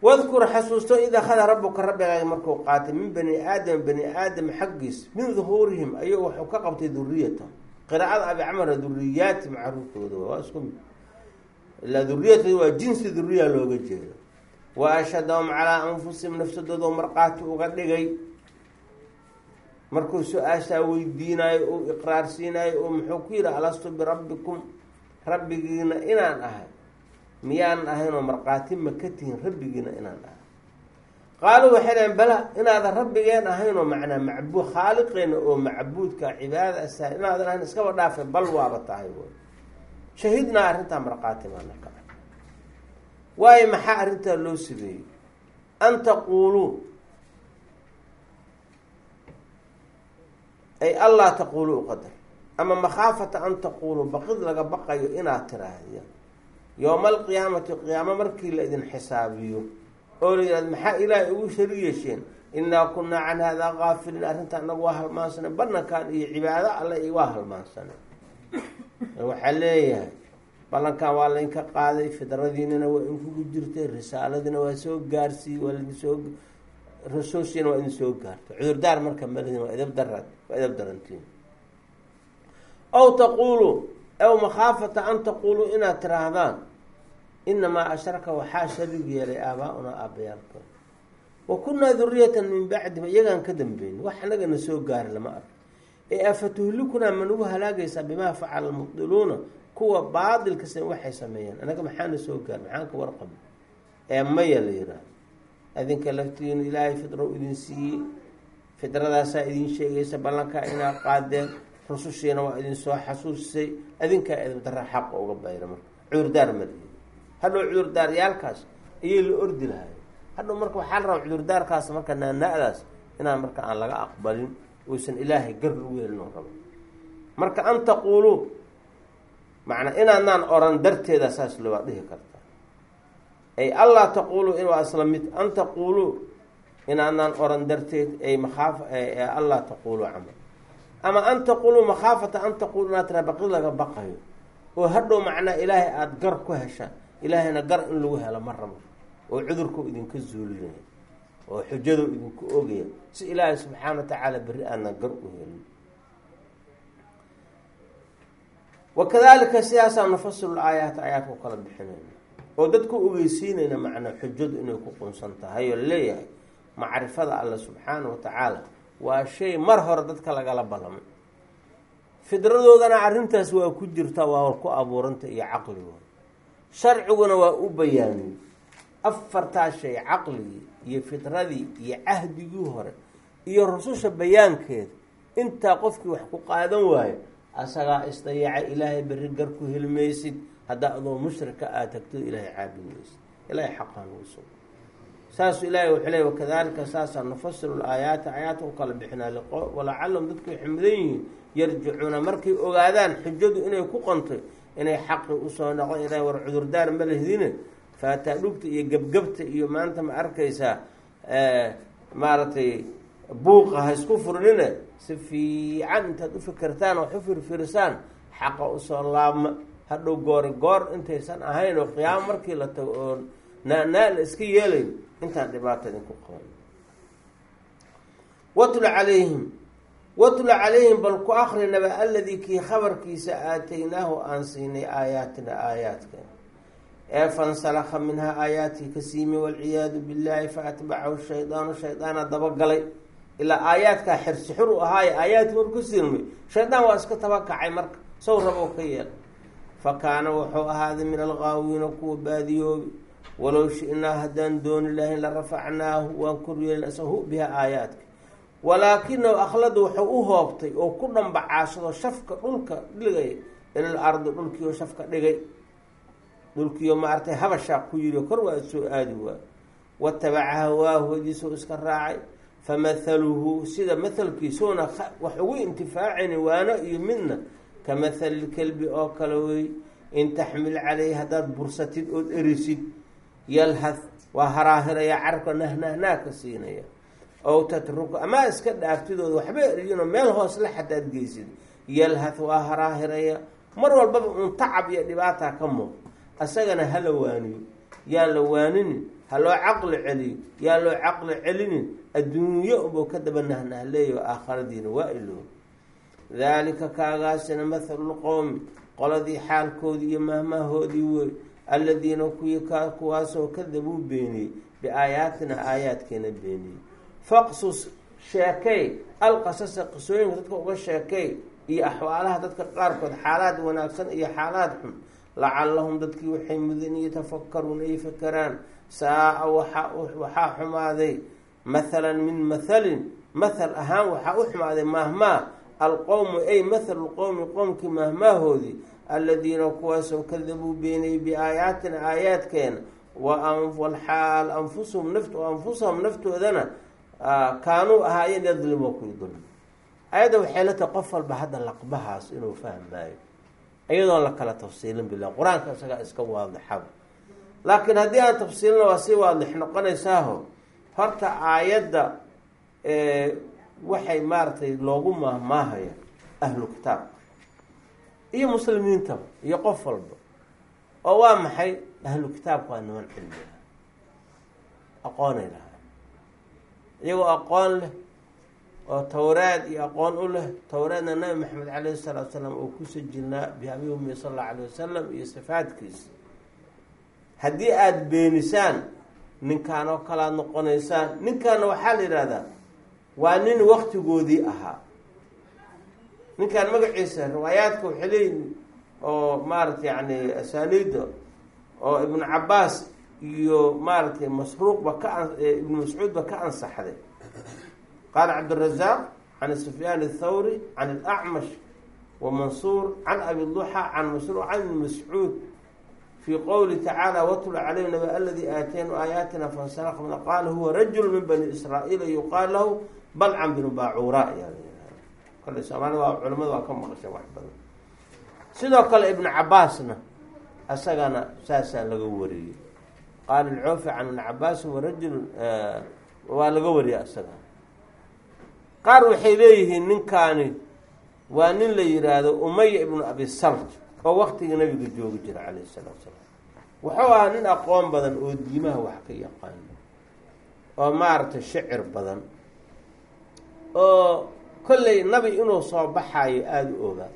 wadkur xasuusto id akhada rabuka rabbigaaga markuu qaatay min bani aadam xaggiis min duhuurihim ayuu wuxuu ka qabtay duriyata qiraa'ada abi camara duriyaati macruurtooda waa isku mid ilaa duriyata waa jinsi duriya looga jeedo wa ashhadahum calaa anfusihim nafsadooda marqaati uga dhigay markuu su-aashaa weydiinayo uu iqraarsiinayo oo muxuu ku yidhi alastu birabbikum rabbigiina inaan ahay miyaanan ahaynoo markhaati ma ka tihin rabbigiina inaan ahay qaaluu waxay dhaheen bala inaadan rabbigeen ahaynoo macnaa macbuud khaaliqeena oo macbuudka cibaadada asaa inaadan ahayn iskaba dhaafe bal waaba tahay wy shahidnaa arrintaa markhaati maana ka ah waayo maxaa arrintaa loo sibeeyey an taquuluu ay allaa taquuluu qadar ama makhaafata an taquuluu baqid laga baqayo inaad tiraahdiya yowma alqiyaamati qiyaamo markii la idin xisaabiyo oo la yihahdo maxaa ilaahay ugu shari yeesheen innaa kunnaa can haadaa kaafiliin arrinta anagu waa halmaansane ballankan iyo cibaado alle iyo waa halmaansane waxaa leeyahay ballankan waa laydinka qaaday fidradiinana waa inkugu jirtay risaaladiina waa soo gaarsiiy waa laidinsoo rasuushiina waa idin soo gaartay cudurdaar marka maladin waa idab darantiin aw taquulu aw makhaafata an taquuluu inaad tiraahdaan inamaa ashraka waxaa sharig yeelay aabaa-unaa aabbayaalkood wa kunnaa duriyatan min bacdihim iyagaan ka dambeyn wax anagana soo gaari lama arko ee afatuhlikunaa ma nagu halaagaysaa bimaa facala almubdiluuna kuwa baadilka sen waxay sameeyeen anaga maxaana soo gaari maxaan ka warqabay ee maya la yihahdo adinka laftiina ilaahay fidro idin siiyey fidradaasaa idin sheegaysa ballankaa inaad qaadeen rusushiina waa idin soo xasuusisay adinkaa idindara xaqa uga bayra marka cudurdaar malihi hadhow cudurdaaryaalkaas ayay la ordi lahay hadhow marka waxaa la rabaa cudurdaarkaas marka naana-daas inaan marka aan laga aqbalin uusan ilaahay gar lagu helino rabo marka an taquuluu macnaa inaadnaan oran darteeda saas lowaa dhihi karta ay allaa taquuluu in waa isla mid an taquuluu inaadnaan oran darteed ay makhaaf allaa taquuluu camal ama an taquuluu makhaafata an taquulu inaad tiraa baqi laga baqayo oo hadhow macnaa ilaahay aada gar ku heshaan ilaahayna gar in lagu helo ma rabo oo cudurku idinka zuulinaya oo xujadu idinku ogaya si ilaahay subxaana wa tacaala berri aadnan gar u helin wakadalika sidaasaa nufasilu aayaat aayaadka u kala bixinayna oo dadku ogeysiinayna macnaa xujadu inay ku qunsan tahay oo leeyahay macrifada alla subxaana wa tacaala waa shay mar hore dadka lagala ballamay fidradoodana arrintaas waa ku jirta waa ku abuuranta iyo caqligooda sharciguna waa u bayaaniyey afartaa shay caqligii iyo fidradii iyo cahdigii hore iyo rususha bayaankeeda intaa qofkii wax ku qaadan waayo asagaa isdayaca ilaahay berri gar ku helmaysid haddaa adoo mushrika aad tagto ilaahay caabin maysid ilaahay xaqaan ugu sug saasuu ilaahay wuxuu leey wakadalika saasaa nufasilu aayaati aayaadka u kala bixinaa walacalahum dadku waxay mudan yihiin yarjicuuna markay ogaadaan xujadu inay ku qontay inay xaqi usoo noqon ilaahay war cudurdaar ma lehdine faataa dhugta iyo gebgebta iyo maanta ma arkaysaa maaragtay buuqa ha isku furnine si fiican intaad u fikirtaan wax u firfirsaan xaqa usoo laabma hadhow goor intaysan ahayn oo qiyaamo markii la tago oo naa la iska yeelayn intaan dhibaata idinku qaban watlu calayhim bal ku akri naba aladii kii khabarkiisa aataynaahu aan siinay aayaatina aayaadka ee fansalakha minhaa aayaatii ka siimay walciyaadu billaahi faatbacahu shaydaanu shaydaana dabagalay ilaa aayaadkaa xirsixur u ahaaye aayaadkii marku silmay shaydaan waa iska tabakacay marka sow rabou ka yeel fa kaana wuxuu ahaaday min alghaawiina kuwa baadiyoobi walow shi-naa haddaan dooni lahayn la rafacnaahu waan koryeelin asahu biha aayaadka walaakinahu akhlada wuxuu u hoobtay oo ku dhambacaashado shafka dhulka dhigay ilal ardi dhulkiioo shafka dhigay dhulkiioo maaragtay habashaa ku yiri kor waa soo aadi waay watabaca hawaahu hadiisoo iska raacay famathaluhu sida mathalkiisuuna wax ugu intifaacayni waana iyo midna ka mathali kelbi oo kale wey in taxmil caleyhi haddaad bursatid ood erisid yalhad waa haraahiraya carabka nahnahnaag ka siinaya ow tatruku amaa iska dhaaftidooda waxba eriyinoo meel hoosle xataad geysid yalhad waa haraahiraya mar walbaba uun tacab iyo dhibaataa ka muuq asagana hala waaniyo yaan la waaninin, ha loo caqli celiyo yaan loo caqli celinin, adduunyo unbuu ka daba nahnahleeyo aakhiradiina waa iloob. daalika kaagaasina mathalulqowmi qoladii xaalkoodii iyo mahmaahoodii wey, alladiina kuwaasoo kadabuu beeniyey biaayaatina aayaadkeena beeniyey. faqsus sheekay alqasasa qisooyinka dadka uga sheekay iyo axwaalaha dadka qaarkood, xaalaad wanaagsan iyo xaalaad xun, lacallahum dadkii waxay mudan yatafakaruun ay fakeraan. saa-a waxaa xumaaday mathalan min mathalin, mathal ahaan waxaa u xumaaday mahmaa alqowmu ay mathalu lqowmi qowmkii mahmaahoodii, alladiina kuwaasoo kadabuu beeniyey biaayaatina aayaadkeena, walxaal anfusahum naftoodana kaanuu ahaayeen yadlimu kuy dulmi. ayadda waxay la tahay qof walba hadda laqbahaas inuu fahmaayo iyadoon la kala tafsiilin bilah, qur-aanka isagaa iska waadixaba. laakiin haddii aan tafsiilina waa sii waadix noqonaysaaho. horta aayadda waxay maaragtay loogu mahmaahaya ahlu kitaabka iyo muslimiintaba iyo qof walba. oo waa maxay? ahlu kitaabka waa niman cilmi ah, aqoonay lahaa, iyagoo aqoon leh oo towraad iyo aqoon u leh. towraadna nabi maxamed calayhi salaatu wasalaam oo ku sajilnaa biabi ummi sala allahu alayh wasalam iyo sifaadkiisa. haddii aada beenisaan ninkaan oo kale aada noqonaysaan. ninkaana waxaa la yidhahdaa waa nin waktigoodii ahaa. ninkaan magaciisa riwaayaadka waxay leeyihin oo maaragtay yani asaaniida oo ibnu cabaas iyo maaragtay masruuqba ibnu mascuudba ka ansaxday. qaala cabdirazaaq can sufyaan athawri can alacmash wa mansuur can abi duxa can masruuq can ibni mascuud fii qowli tacaala watlu calayhim naba aladii aataynu aayaatina fansalakha min qaala huwa rajulu min bani israa'iila yuqaal lahu balcan binu baacuura. kale soomaalida waa culamada waa ka maqasha wax badan. sidoo kale ibnu cabaasna isagana saasaa laga wariyey. qaala alcoofi can ibni cabaasin warajul waa laga wariyay isaga. qaar waxay leeyihiin ninkaani waa nin la yihaahdo umaya ibnu abi salt oo waktigii nabiga joogi jira calayhi salaatu salaam. wuxuu ahaa nin aqoon badan oo diimaha wax ka yaqaano oo maaragtay shicir badan oo kollay nabi inuu soo baxaayo aada u ogaa.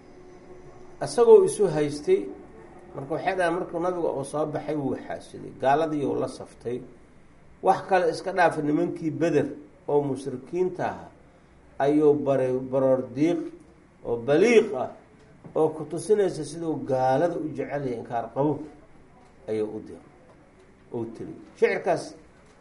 isagoo isu haystay marka waxay dhahaan markuu nabiga oo soo baxay wuu xaasiday, gaaladiiu la saftay. wax kale iska dhaafa nimankii beder oo mushrikiinta aha ayuu baray baroor diiq oo baliiq ah oo ku tusinaysa siduu gaalada u jecelaya inkaar qabo ayuu u dir u tiri. shicirkaas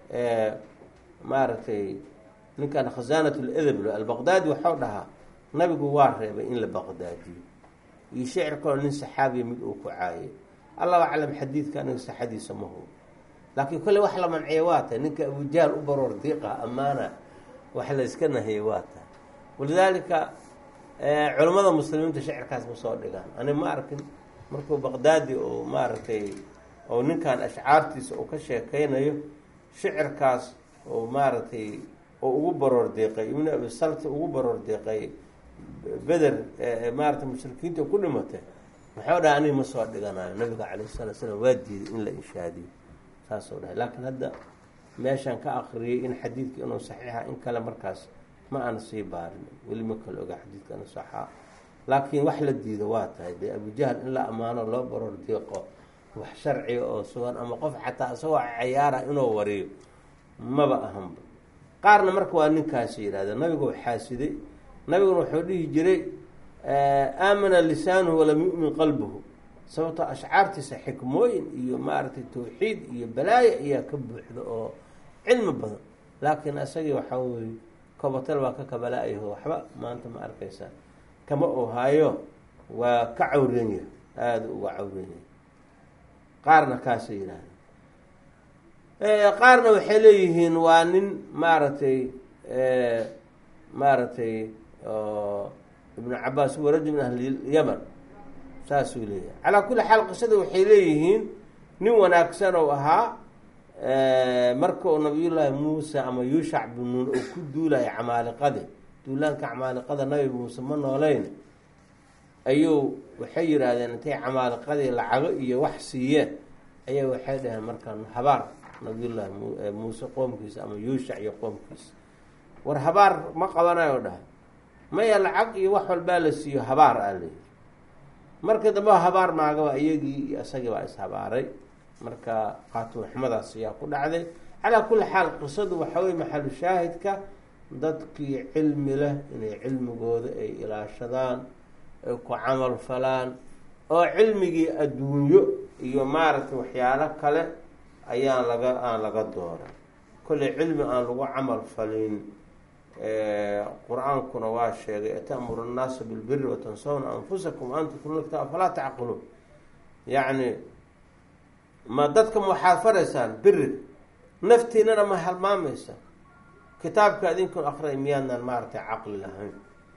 maaragtay ninkan khasaanat ladab albaqdaadi waxau dhahaa nabigu waa reebay in la baqdaadiyo. iyo shicir kaloo nin saxaabiya mid uu ku caayay. allahu aclam xadiidka aniga saxadiisa ma hubo, laakiin kolley wax la manciya waa tahay. ninka abujahl u baroor diiqa amaana wax la iska nahiyay waa tahay. walidaalika culamada muslimiinta shicirkaas ma soo dhigaan. ani ma arkin markuu baqdaadi oo maaragtay oo ninkan ashcaartiisa uu ka sheekeynayo shicirkaas oo maaragtay oo ugu baroor deeqay ibnu abi salti ugu baroor deeqay beder maaragtay mushrikiinta ku dhimatay. waxau dhaha aniga ma soo dhiganayo, nabiga calayh salatu slam waa diiday in la inshaadiyo saasoo dhahay. laakiin hadda meeshaan ka akriyay in xadiidka inuu saxiixa in kale markaas ma aan sii baarin, weli ma kala oga xadiidka inu saxaa. laakiin wax la diido waa tahay dee abujahl in la ammaano loo baroor deeqo wax sharciga oo sugan ama qof xataa isagoo cayaara inuu wariyo maba ahanba. qaarna marka waa ninkaasi yidhahda nabigu xaasiday. nabiguna wuxuu dhihi jiray aamana lisaanuhu walam yu'min qalbuhu, sababtoo ashcaartiisa xikmooyin iyo maaragtay tawxiid iyo balaaya ayaa ka buuxda oo cilmi badan. laakiin isagii waxaa weye kobatal waa ka kabalaayaho waxba maanta ma arkaysaa kama ohaayo, waa ka cawrenya, aada uga cawrenya. qaarna kaasay yidhahda. qaarna waxay leeyihiin waa nin maaragtay ibnu cabaas huwa rajul min ahli yaman saasuu leeyahay. calaa kulli xaal qisada waxay leeyihiin nin wanaagsan oo ahaa. marka uu nabiyullaahi muusa ama yuushac bin nuun oo ku duulaya camaaliqadi, duulaanka camaaliqada nabi muuse ma nooleyn, ayuu waxay yidhaahdeen intay camaaliqadii lacago iyo wax siiyeen ayaa waxay dhaheen markaan habaar nabiyullaahi muuse qoomkiisa ama yuushac iyo qoomkiisa, war habaar ma qabanayo dhahay, maya lacag iyo wax walbaa la siiyo habaar aa leeyi. markii dambe habaar maagaba iyagii iyo isagii baa ishabaaray, marka qaatuuxumadaas ayaa ku dhacday. calaa kulli xaal qisadu waxaa weye maxalu shaahidka dadkii cilmi leh inay cilmigooda ay ilaashadaan, ay ku camal falaan, oo cilmigii adduunyo iyo maaragtay waxyaalo kale ayaan laga dooray. kolley cilmi aan lagu camal falin qur-aankuna waa sheegay atamuru nnaasa bilbiri watansawna anfusakum antum tatluna kitaaba falaa tacqiluun. yacni ma dadka waxaad faraysaan biriga, naftiinana ma halmaamaysa, kitaabka idinkun akriya miyaadnan maaragtay caqli lahayn.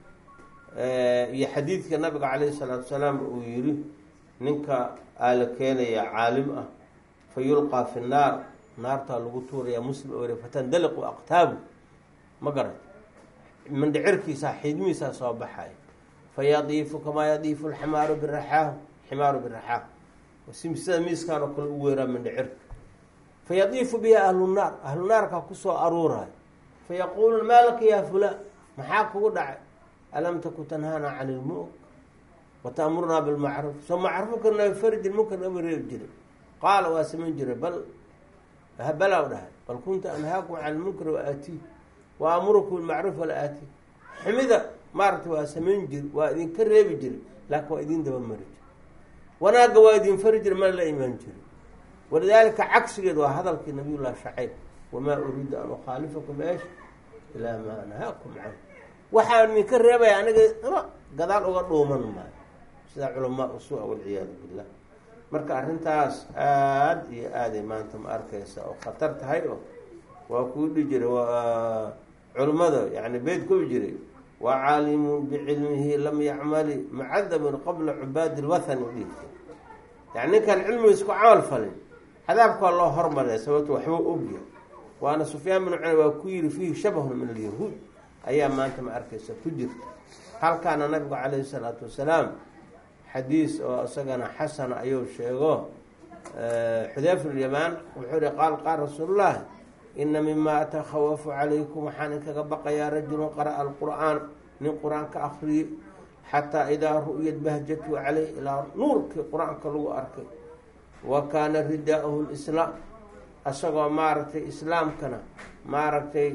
iyo xadiidka nabiga calayhi salaatu wasalaam uu yidhi ninka aa la keenaya caalim ah fa yulqaa fi nnaar, naartaa lagu tuuraya. muslim ore fatandaliqu aqtaabu, ma garan mindhicirkiisaa xidmiisaa soo baxay, fayadiifu kamaa yadiifu lximaaru biraxaahu, ximaaru biraxaahu, sida miiskaan oo kale u weeraa mindhicirka. fayadiifu biha ahlu naar, ahlu naarkaa kusoo aruurayo, fayaquulu maa laka yaa fulaan, maxaa kugu dhacay, alam taku tanhaana can ilmu'k watamurnaa bilmacruuf, soo macruufka naga fari jiri munkar naga reebi jiray. qaala waa samayn jiray, balaw dhahay, bal kunta anhaakum can ilmunkar wa aatii wa amurukum bilmacruuf wala aatii. xumida maaragta waa samayn jiri, waa idinka reebi jiri, laakin waa idin daba mari jiri. wanaagga waa idin fari jiri, mana la imaan jiri. walidaalika cagsigeed waa hadalkii nabiyullahi shacayb, wamaa uriidu an ukhaalifakum eesh ilaa maa anhaakum canhu. waxaan idinka reebaya aniga gadaal uga dhuuman maayo, sidaa culamaa usuu walciyaadu billah. marka arrintaas aada iyo aaday maanta ma arkaysa oo khatar tahay. oo waa kuu dhihi jiray culimmada yani beyd kuwi jiray, wa caalimun bicilmihi lam yacmali mucadabun qabla cubaadi lwathani udhihi jira. yani ninkaan cilmigiis ku camal falin cadaabkaa loo hormaraya, sababto waxba ogya. waana sufyaan bin cuyayna waa ku yiri fiihi shabahun min alyahuud ayaa maanta ma arkaysa ku jirta. halkaana nabigu calayhi salaatu wasalaam xadiis oo isagana xasana ayuu sheego, xudayfa bn yamaan wuxuu hi qaal rasuulullahi ina mima atakhawafu calaykum, waxaan inkaga baqayaa rajulun qara'a alqur'aan, nin qur-aan ka akriyey, xataa idaa ru'yat bahjatu caleyh, ilaa nuurkii qur-aanka lagu arkay, wa kaana ridaa'uhu lislaam, isagoo maaragtay islaamkana maaragtay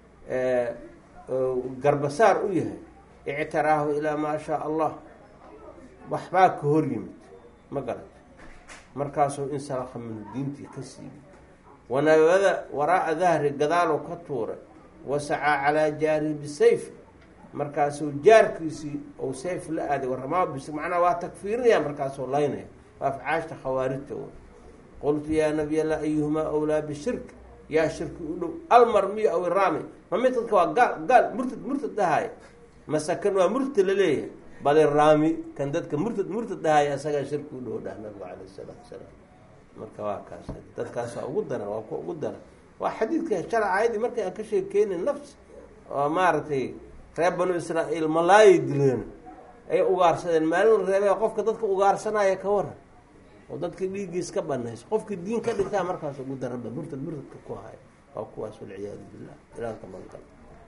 garbasaar u yahay, ictiraahu ilaa maa shaa allah, waxbaa ka hor yimid ma garat, markaasuu insalakha minu diintii ka siibay, wanabada waraa'a dahri gadaaluu ka tuuray, wasacaa calaa jaarihi bisayf, markaasuu jaarkiisii ou sayf la aaday, waramaa bis macnaa waa takfiirinaya, markaasuu laynaya, waa afcaashta khawaarijta w. qultu yaa nabiy allah ayuhumaa awlaa bishirk, yaa shirki u dhow, almarmiyo aw iraami, ma mid dadka waa gaal murtad dhahaaya, mase kan waa murtad laleeyahay, bal iraami kan dadka murtad dhahaaya isagaa shirki u dhow dhah nabigu calayh salaatu wasalaam. marka waa kaas dadkaas waa ugu daran, waa kuwa ugu daran. waa xadiidka shala aayadii markay aan ka sheekeynin nafs oo maaragtay reer banu israa'iil malaayay dileen ay ugaarsadeen, maalin reebee qofka dadka ugaarsanaya ka waran, oo dadka dhiiggiis ka banayso, qofka diin ka dhigtaa markaas ugu daranba murtadka ku haya. waa kuwaas walciyaadu billah, ilaanka mangal.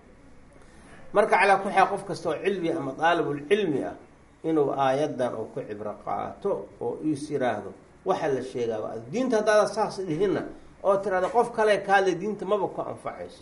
marka calaa ku xaa qof kasta oo cilmi ama daalibulcilmi ah inuu aayadan oo ku cibro qaato oo is yiraahdo waxa la sheegaa diinta haddaada saas dhihina oo tirahdo qof kale kaale diinta maba ku anfacayso.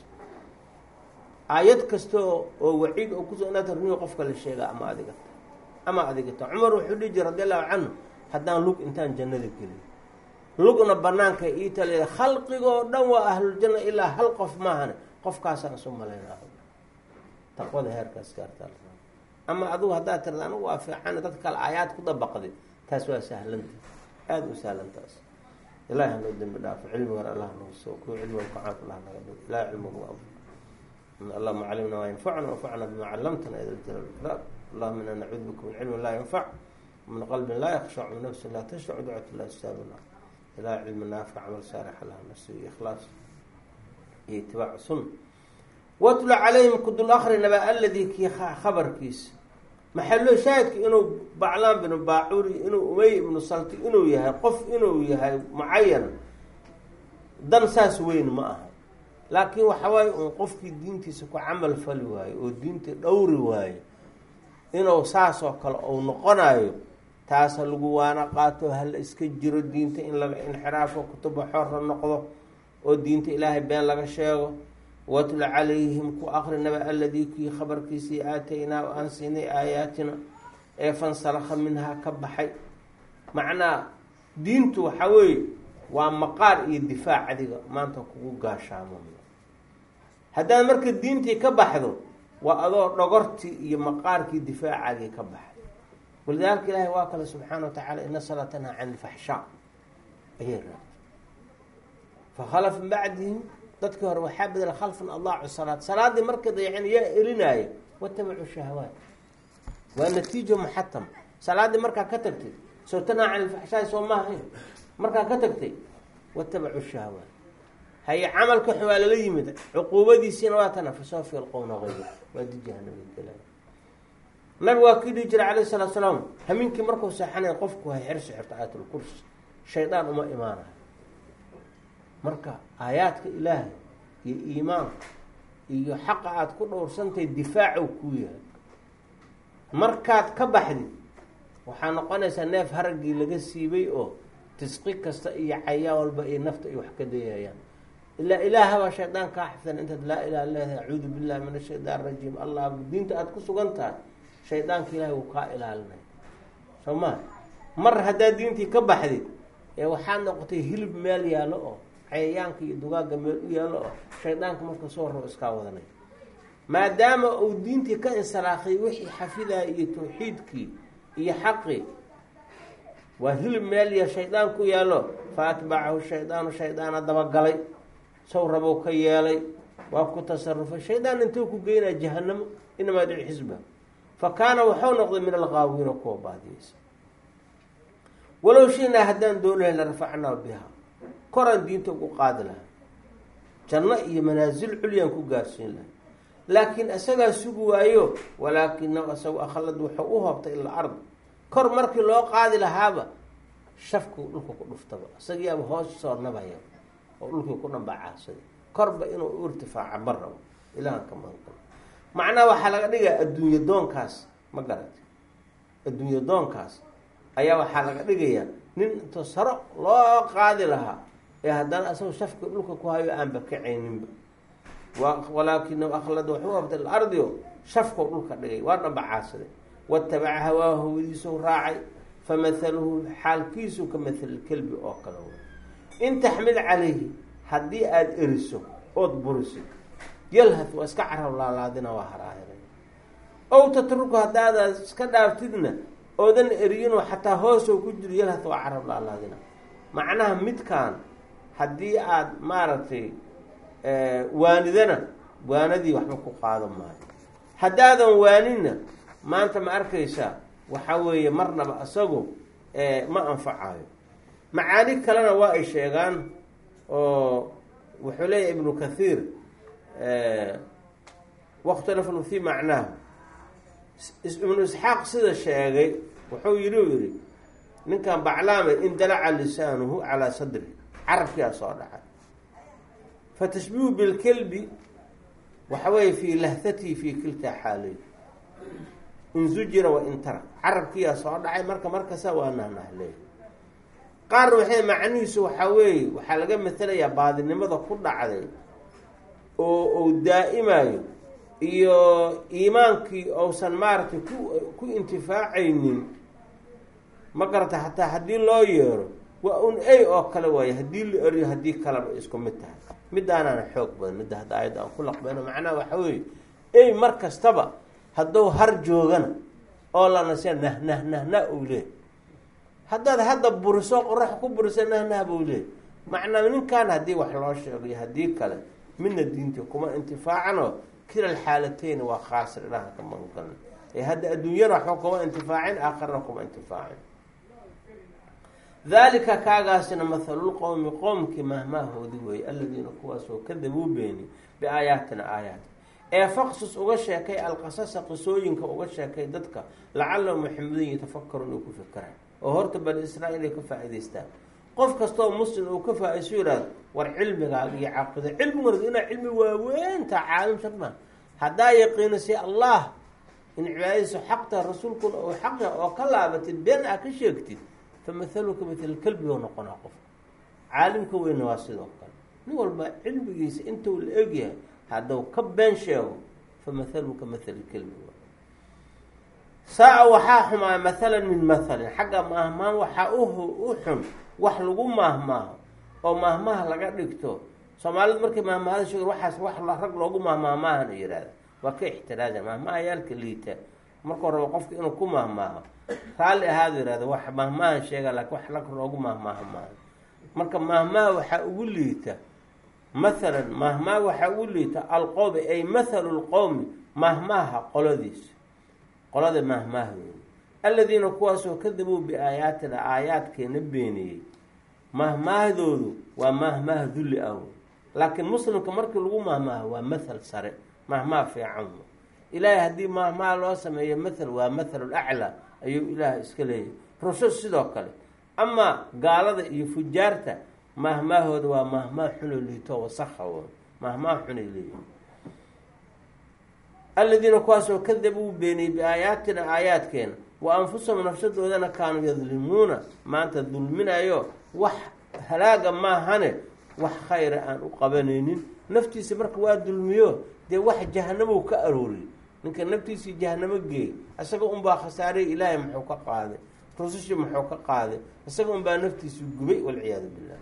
aayad kasta oo waciid oo kusoo inaad rumiyo qofka la sheegaa ama adigata cumar wuxuu dhihi jiray radiallahu canhu, haddaan lug intaan jannada gelin, lugna banaanka ii taliya, khalqigoo dhan waa ahluljanna ilaa hal qof maahane, qofkaasaan isu malaynaa taqwada heerkaas gaartaa. ama adigu haddaad tirada anigu waa fiican dad kale aayaad ku dabaqday, taas waa sahlanta, aada u sahlantaas. ilahi hanoo dembi dhaafo, cilmigan allah noo soo kuwa cilmigan kacaanka allah naga dhig, ilahi cilmigu waa allahuma calimna maa yanfacuna wanfacna bima callamtana ida jalal ikraam. allahuma ina nacuudu bika min cilmin laa yanfac, min qalbin laa yakhshac, min nafsin laa tashfac, ducat laa istaabina. ilahi cilmi naafic, camal saalix allah nasiyo, ikhlaas iyo itibaac sunna. watlu calayhim kudul akri naba aladii kii khabarkiisa maxallo shaahidka inuu baclaan binu baacuri inuu umay ibnu salti inuu yahay qof inuu yahay mucayan dan saas weyn ma aha, laakiin waxa waaye un qofkii diintiisa ku camal fali waayo oo diinta dhowri waayo inuu saas oo kale uu noqonayo, taasa lagu waana qaato hala iska jiro diinta in laga inxiraafo kutuba xorra noqdo oo diinta ilaahay been laga sheego. watlu calayhim ku akri naba aladii kii khabarkiisii aataynaa aan siinay aayaatina ee fansalakha minhaa ka baxay. macnaa diintu waxa weeye waa maqaar iyo difaac adiga maanta kugu gaashaamo. haddaad marka diintii ka baxdo waa adoo dhogortii iyo maqaarkii difaacaagii ka baxay. walidaalika ilaahay waa kale subxaana wa tacaala ina salaa tanhaa can ilfaxshaa ayay raabtay. fakhalaf min bacdihim dadkii hore waxaa bedela khalfan adaacu salaad, salaadii markay dayaceen yaa elinaayo watabacu shahawaat. waa natiijo muxatam. salaadii markaa ka tagtay soo tanhaa can ilfaxshaai soo maahayn, markaa ka tagtay watabacu shahawaat. haye camalka waa lala yimid cuquubadiisiina waa tana fasawfa yalqawna gayra, waa di jahanama galay. nabig waa kii dhihi jiray calayhi salaatu salaam hamiinkii markuu seexanay qofku hay xirsi xirto aayatul kursi shaydaan uma imaanayo. marka aayaadka ilaahay iyo iimaanka iyo xaqa aada ku dhowrsantahay difaacow kuu yahay. markaad ka baxdid waxaa noqonaysaa neef haraggii laga siibay oo tisqi kasta iyo cayaan walba iyo nafta ay wax ka dayayaan. ilaa ilaahaba shaydaan kaa xifdan intaad laa ilaha leedahay acuudu billahi min ashaytaan rajiim allah diinta aada ku sugan tahay shaydaanka ilaahay wuu kaa ilaalinay soo maa. mar haddaad diintii ka baxdid ee waxaa noqotay hilib meel yaallo oo cayayaanka iyo dugaagga meel u yaallo oo shaydaanka marka soo rabo iskaa wadanay. maadaama uu diintii ka insalaakhay wixii xafidaya iyo tawxiidkii iyo xaqii waa hilib meel ya shaydaan ku yaallo fa atbacahu shaydaanu shaydaana dabagalay sow rabow ka yeelay waa ku tasarufay. shaydaan intuu ku geynaa jahanamo inamaa dhici xisba fa kaana waxuu noqday min alqaawiina kuwa baadiyeysa. walow shinaa haddaan dooni lahay la rafacnaa biha koraan diinta ugu qaadi lahaa janno iyo manaasil culyaan ku gaarsiin lahay, laakiin isagaa sugi waayo walaakinahu isagu akhlad wuxuu u hoobtay ila ard. kor markii loo qaadi lahaaba shafku dhulka ku dhuftaba isagiiaba hoos soo nabaya oo dhulkii ku dhanbacaasaday. korba inuu u irtifaaca ma rabo ilahan ka maanqal. macnaha waxaa laga dhigaa adduunye doonkaas ma garatay, adduunye doonkaas ayaa waxaa laga dhigayaa nin intuu saro loo qaadi lahaa ee haddana asagoo shafka dhulka ku hayo aanba kacayninba. walaakinahu akhlada waxu hoobtay ilardio shafkuu dhulka dhigay waa dhanbacaasaday. watabaca hawaahu hawadiisuu raacay famahaluhu xaalkiisu ka mahal kelbi oo kale w. in taxmid calayhi haddii aada eriso ood burisid yalhad waa iska carab laalaadina waa haraahiray. ow tatruku haddaadaad iska dhaaftidna oodan eriyinoo xataa hoosoo ku jiro yalhad waa carab laalaadina. macnaha midkaan haddii aada maaragtay waanidana waanadii waxba ku qaado maayo, haddaadan waaninna maanta ma arkaysaa waxaa weeye marnaba isagu ma anfacayo. macaani kalena waa ay sheegaan oo wuxuu leeyahy ibnu kathiir wakhtalafuu fii macnaahu. ibnu isxaaq sida sheegay wuxuu yidhi ninkan baclaame in dalaca lisaanuhu calaa sadri carabkiyaa soo dhacay. fatashbiihu bilkelbi waxa weeye fii lahthatihi fii kiltaa xaaleyn in zujira wa in tarak. carabkiyaa soo dhacay markasa waa nahnahley. qaar waxay macnihiisu waxaa weeye waxaa laga matelayaa baadinimada ku dhacday oo uu daa'imayo iyo iimaankii ousan maaragtay ku intifaacaynin ma garata. hataa haddii loo yeero waa un ay oo kale waaye haddii la eriyo haddii kaleba isku mid tahay. midaanaana xoog badan midda hadda aayadda aan ku laqbeyno macnaha waxa weeye ay mar kastaba hadduu har joogana oo lanase nah uu leey. haddaad hadda buriso qorax ku buriso nah buu leey. macnaa ninkan haddii wax loo sheego iyo haddii kale midna diinta kuma intifaacanoo kila alxaalatayn waa khaasir ilaha ka manqan. ee hadda adduunyana waxba kuma intifaacin aakharna kuma intifaacin. dalika kaagaasina mathalulqowmi qowmkii mahmaahoodi weeye aladiina kuwaasoo kadabuu beeni biaayaatina aayaat ee faqsus uga sheekay alqasasa qisooyinka uga sheekay dadka lacalahum maxamudin yatafakkaruun uu ku fikiraan oo horta bani israa'iil ay ka faa'iidaystaan. qof kastoo muslim uu ka faa-iisu yidhaahdo war cilmigaaga iyo caaqida cilmigooda inaa cilmi waaweynta caalim sharma haddaa yaqiinisay allah in cibaadadiisu xaqta rasuulkuna oo xaqa oo ka laabatid been ah ka sheegtid fa mathaluka mathal kalbi oo noqonaa qof caalimka weyna waa sidoo kale nin walba cilmigiisa intuu la egyahay hadduu ka been sheego fa mathaluka mathal kalbi. saa waxaa xumaa mathalan min mathalin xagga maahmaan waxaa u xun wax lagu maahmaaho oo maahmaaha laga dhigto. soomaalidu markay maahmaahada sheeg waxaas wax rag loogu maahmaahmaahan ay yihahda waa ka ixtiraaja maahmaahayaalka liita marka horeba qofka inuu ku maahmaaho raalli ahaadu yihahda wax maahmaahan sheega laakiin wax rag loogu maahmaaho maaha. marka maahmaaha waxaa ugu liita mathalan maahmaaha waxaa ugu liita alqowmi ay mathalu lqowmi maahmaaha qolada maahmaahooda aladiina kuwaasoo kadabuu biaayaatina aayaadkeena beeniyey. maahmaahdoodu waa maahmaah dulli ah laakiin muslimka markii lagu maahmaaho waa mathal sare maahmaah fiican. ilaahay haddii maahmaah loo sameeyo mathal waa mathalul aclaa ayuu ilaahay iska leeyahay. rusul sidoo kale amaa gaalada iyo fujaarta maahmaahooda waa maahmaah xunoo liito wasakha maahmaah xunay leeyihin. aladiina kuwaasoo kadabuu beeniyey biaayaatina aayaadkeena wa anfusahum nafsadoodana kaanuu yadlimuuna maanta dulminayo wax halaaga maahane wax khayra aan u qabanaynin naftiisa marka waa dulmiyo dee wax jahanamou ka arooriyey. ninka naftiisii jahanamo geey isaga unbaa khasaaray ilaahay muxuu ka qaaday rusushii muxuu ka qaaday isaga unbaa naftiisii gubay walciyaadu billah.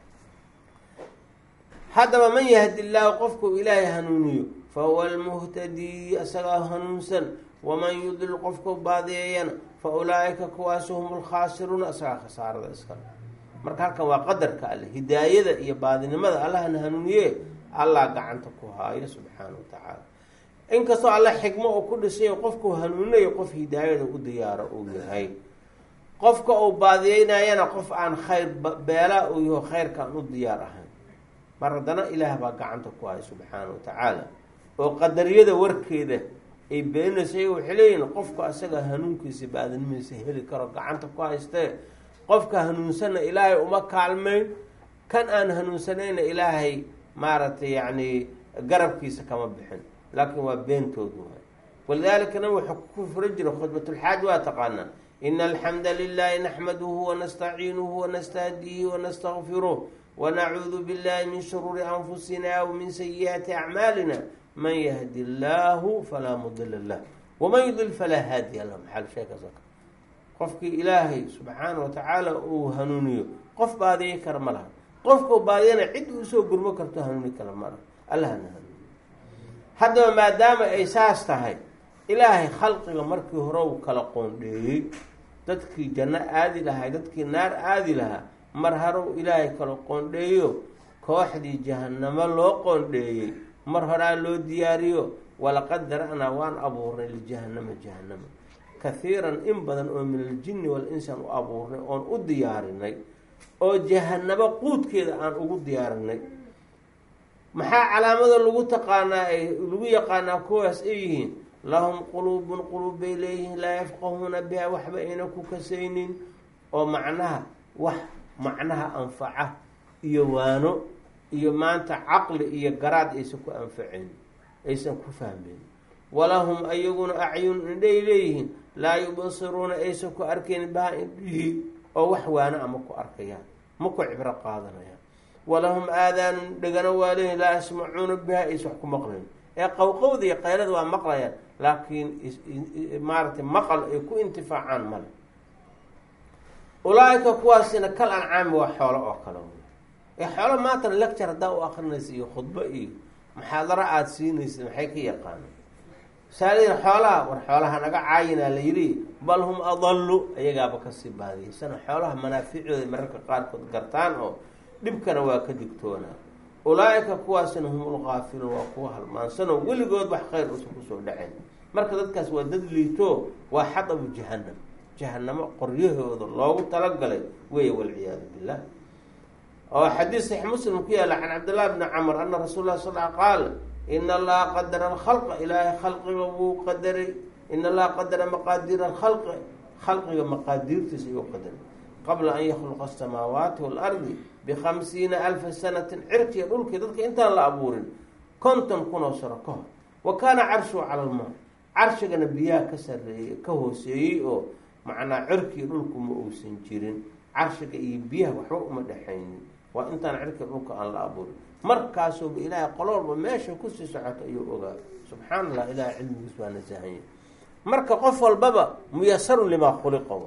haddaba man yahdi illaahu qofkuu ilaahay hanuuniyo fahuwa almuhtadii isagaa hanuunsan waman yudlil qofkuu baadiyeeyana fa ulaa-ika kuwaasi hum lkhaasiruuna isagaa khasaarada iskale. marka halkan waa qadarka alle hidaayada iyo baadinimada allahna hanuuniye allah gacanta ku haayo subxaana wa tacaala. inkastoo alla xikmo uu ku dhisayo qofkuu hanuunayo qof hidaayada u diyaaro uu yahay qofka uu baadiyeynayana qof aan khayr beelaa uu yaho khayrka aan u diyaar ahayn. mar haddana ilaah baa gacanta ku haayo subxaana wa tacaala oo qadariyada warkeeda ay beenaysa iyaga waxay leeyihin qofka asaga hanuunkiisa baadinimadiisa heli karo gacanta ku haystee qofka hanuunsanna ilaahay uma kaalmeyn kan aan hanuunsanayna ilaahay maaragtay yacni garabkiisa kama bixin laakiin waa beentoodu waay. walidaalika nabi wuxuu ku furan jiray khudbatulxaaj waa taqaanaa ina alxamda lilahi naxmaduhu wanastaciinuhu wanastahdiihi wanastakfiruh wanacuudu billahi min shuruuri anfusina wamin sayi'aati acmaalina man yahdi illaahu falaa mudila lah waman yudlil falaa haadiya lah. maxaa sheekaas qofkii ilaahay subxaana wa tacaala uu hanuuniyo qof baadiyi kara ma laha qofkau baadiyana cid uusoo gurmo karto hanuuni kara ma laha allahna hanuuniyo. haddaba maadaama ay saas tahay ilaahay khalqiga markii hore uu kala qoondheeyey dadkii janno aadi lahaa dadkii naar aadi lahaa mar harow ilaahay kala qoondheeyo kooxdii jahanamo loo qoondheeyey mar horaa loo diyaariyo walaqad dara'naa waan abuurnay lijahanama jahanama kahiiran in badan oo min aljinni wal-insaan u abuurnay oon u diyaarinay oo jahanabo quudkeeda aan ugu diyaarinay. maxaa calaamada lagu yaqaanaa kuwaas ay yihiin lahum quluubun quluub bay leeyihiin laa yafqahuuna biha waxba ayna ku kasaynin oo macnaha anfaca iyo waano iyo maanta caqli iyo garaad aysan ku anfacayn aysan ku fahmayn. walahum ayaguna acyun indhay leeyihiin laa yubsiruuna aysan ku arkayn baha indhihii oo wax waano ama ku arkayaan ma ku cibro qaadanayaan. walahum aadaanun dhegana waa leeyihin laa yasmacuuna biha aysan wax ku maqlayn ee qowqowda iyo qaylada waa maqlayaan laakiin maaragtay maqal ay ku intifaacaan male. ulaa-ika kuwaasina kal ancaami waa xoolo oo kale ee xoolo maantana lecture haddaa u akrinaysa iyo khudbo iyo muxaadaro aada siinaysa maxay ka yaqaana saaliin xoolaha war xoolaha naga caayinaa la yidhi bal hum adallu ayagaaba kasii baadiyeysana xoolaha manaaficooda mararka qaarkood gartaan oo dhibkana waa ka digtoonaa. ulaa-ika kuwaasina humul gaafiluun waa kuwa halmaansanoo weligood wax khayr usa kusoo dhaceen. marka dadkaas waa dad liito waa xadabu jahanamo qoryahooda loogu talagalay weeye walciyaadu billah. oo xadiis saxiix muslim ku yaala can cabdillahi bni camr ana rasuul lah sal qaal ina allaha qadara alkhalqa ilaahay khalqiga wuu qadaray ina allaha qadara maqaadiira alkhalqi khalqiga maqaadiirtiisa iyuu qadaray qabla an yakhluqa asamaawaati waalardi b50,000 sanatin cirkiya dhulkii dadka intaan la abuurin 50 kunoo sano ka hor wa kaana carshuhu cala almaa carshigana biyaha ka sareeyey ka hooseeyey oo macnaa cirkiya dhulku ma uusan jirin carshiga iyo biyaha waxba uma dhexaynin waa intaan cirkiya dhulka aan la abuurin markaasuuba ilaahay qololba meesha kusii socoto ayuu ogaa subxaana allah ilaahay cilmigiis waa nasahanya marka qof walbaba muyasarun limaa khuliqa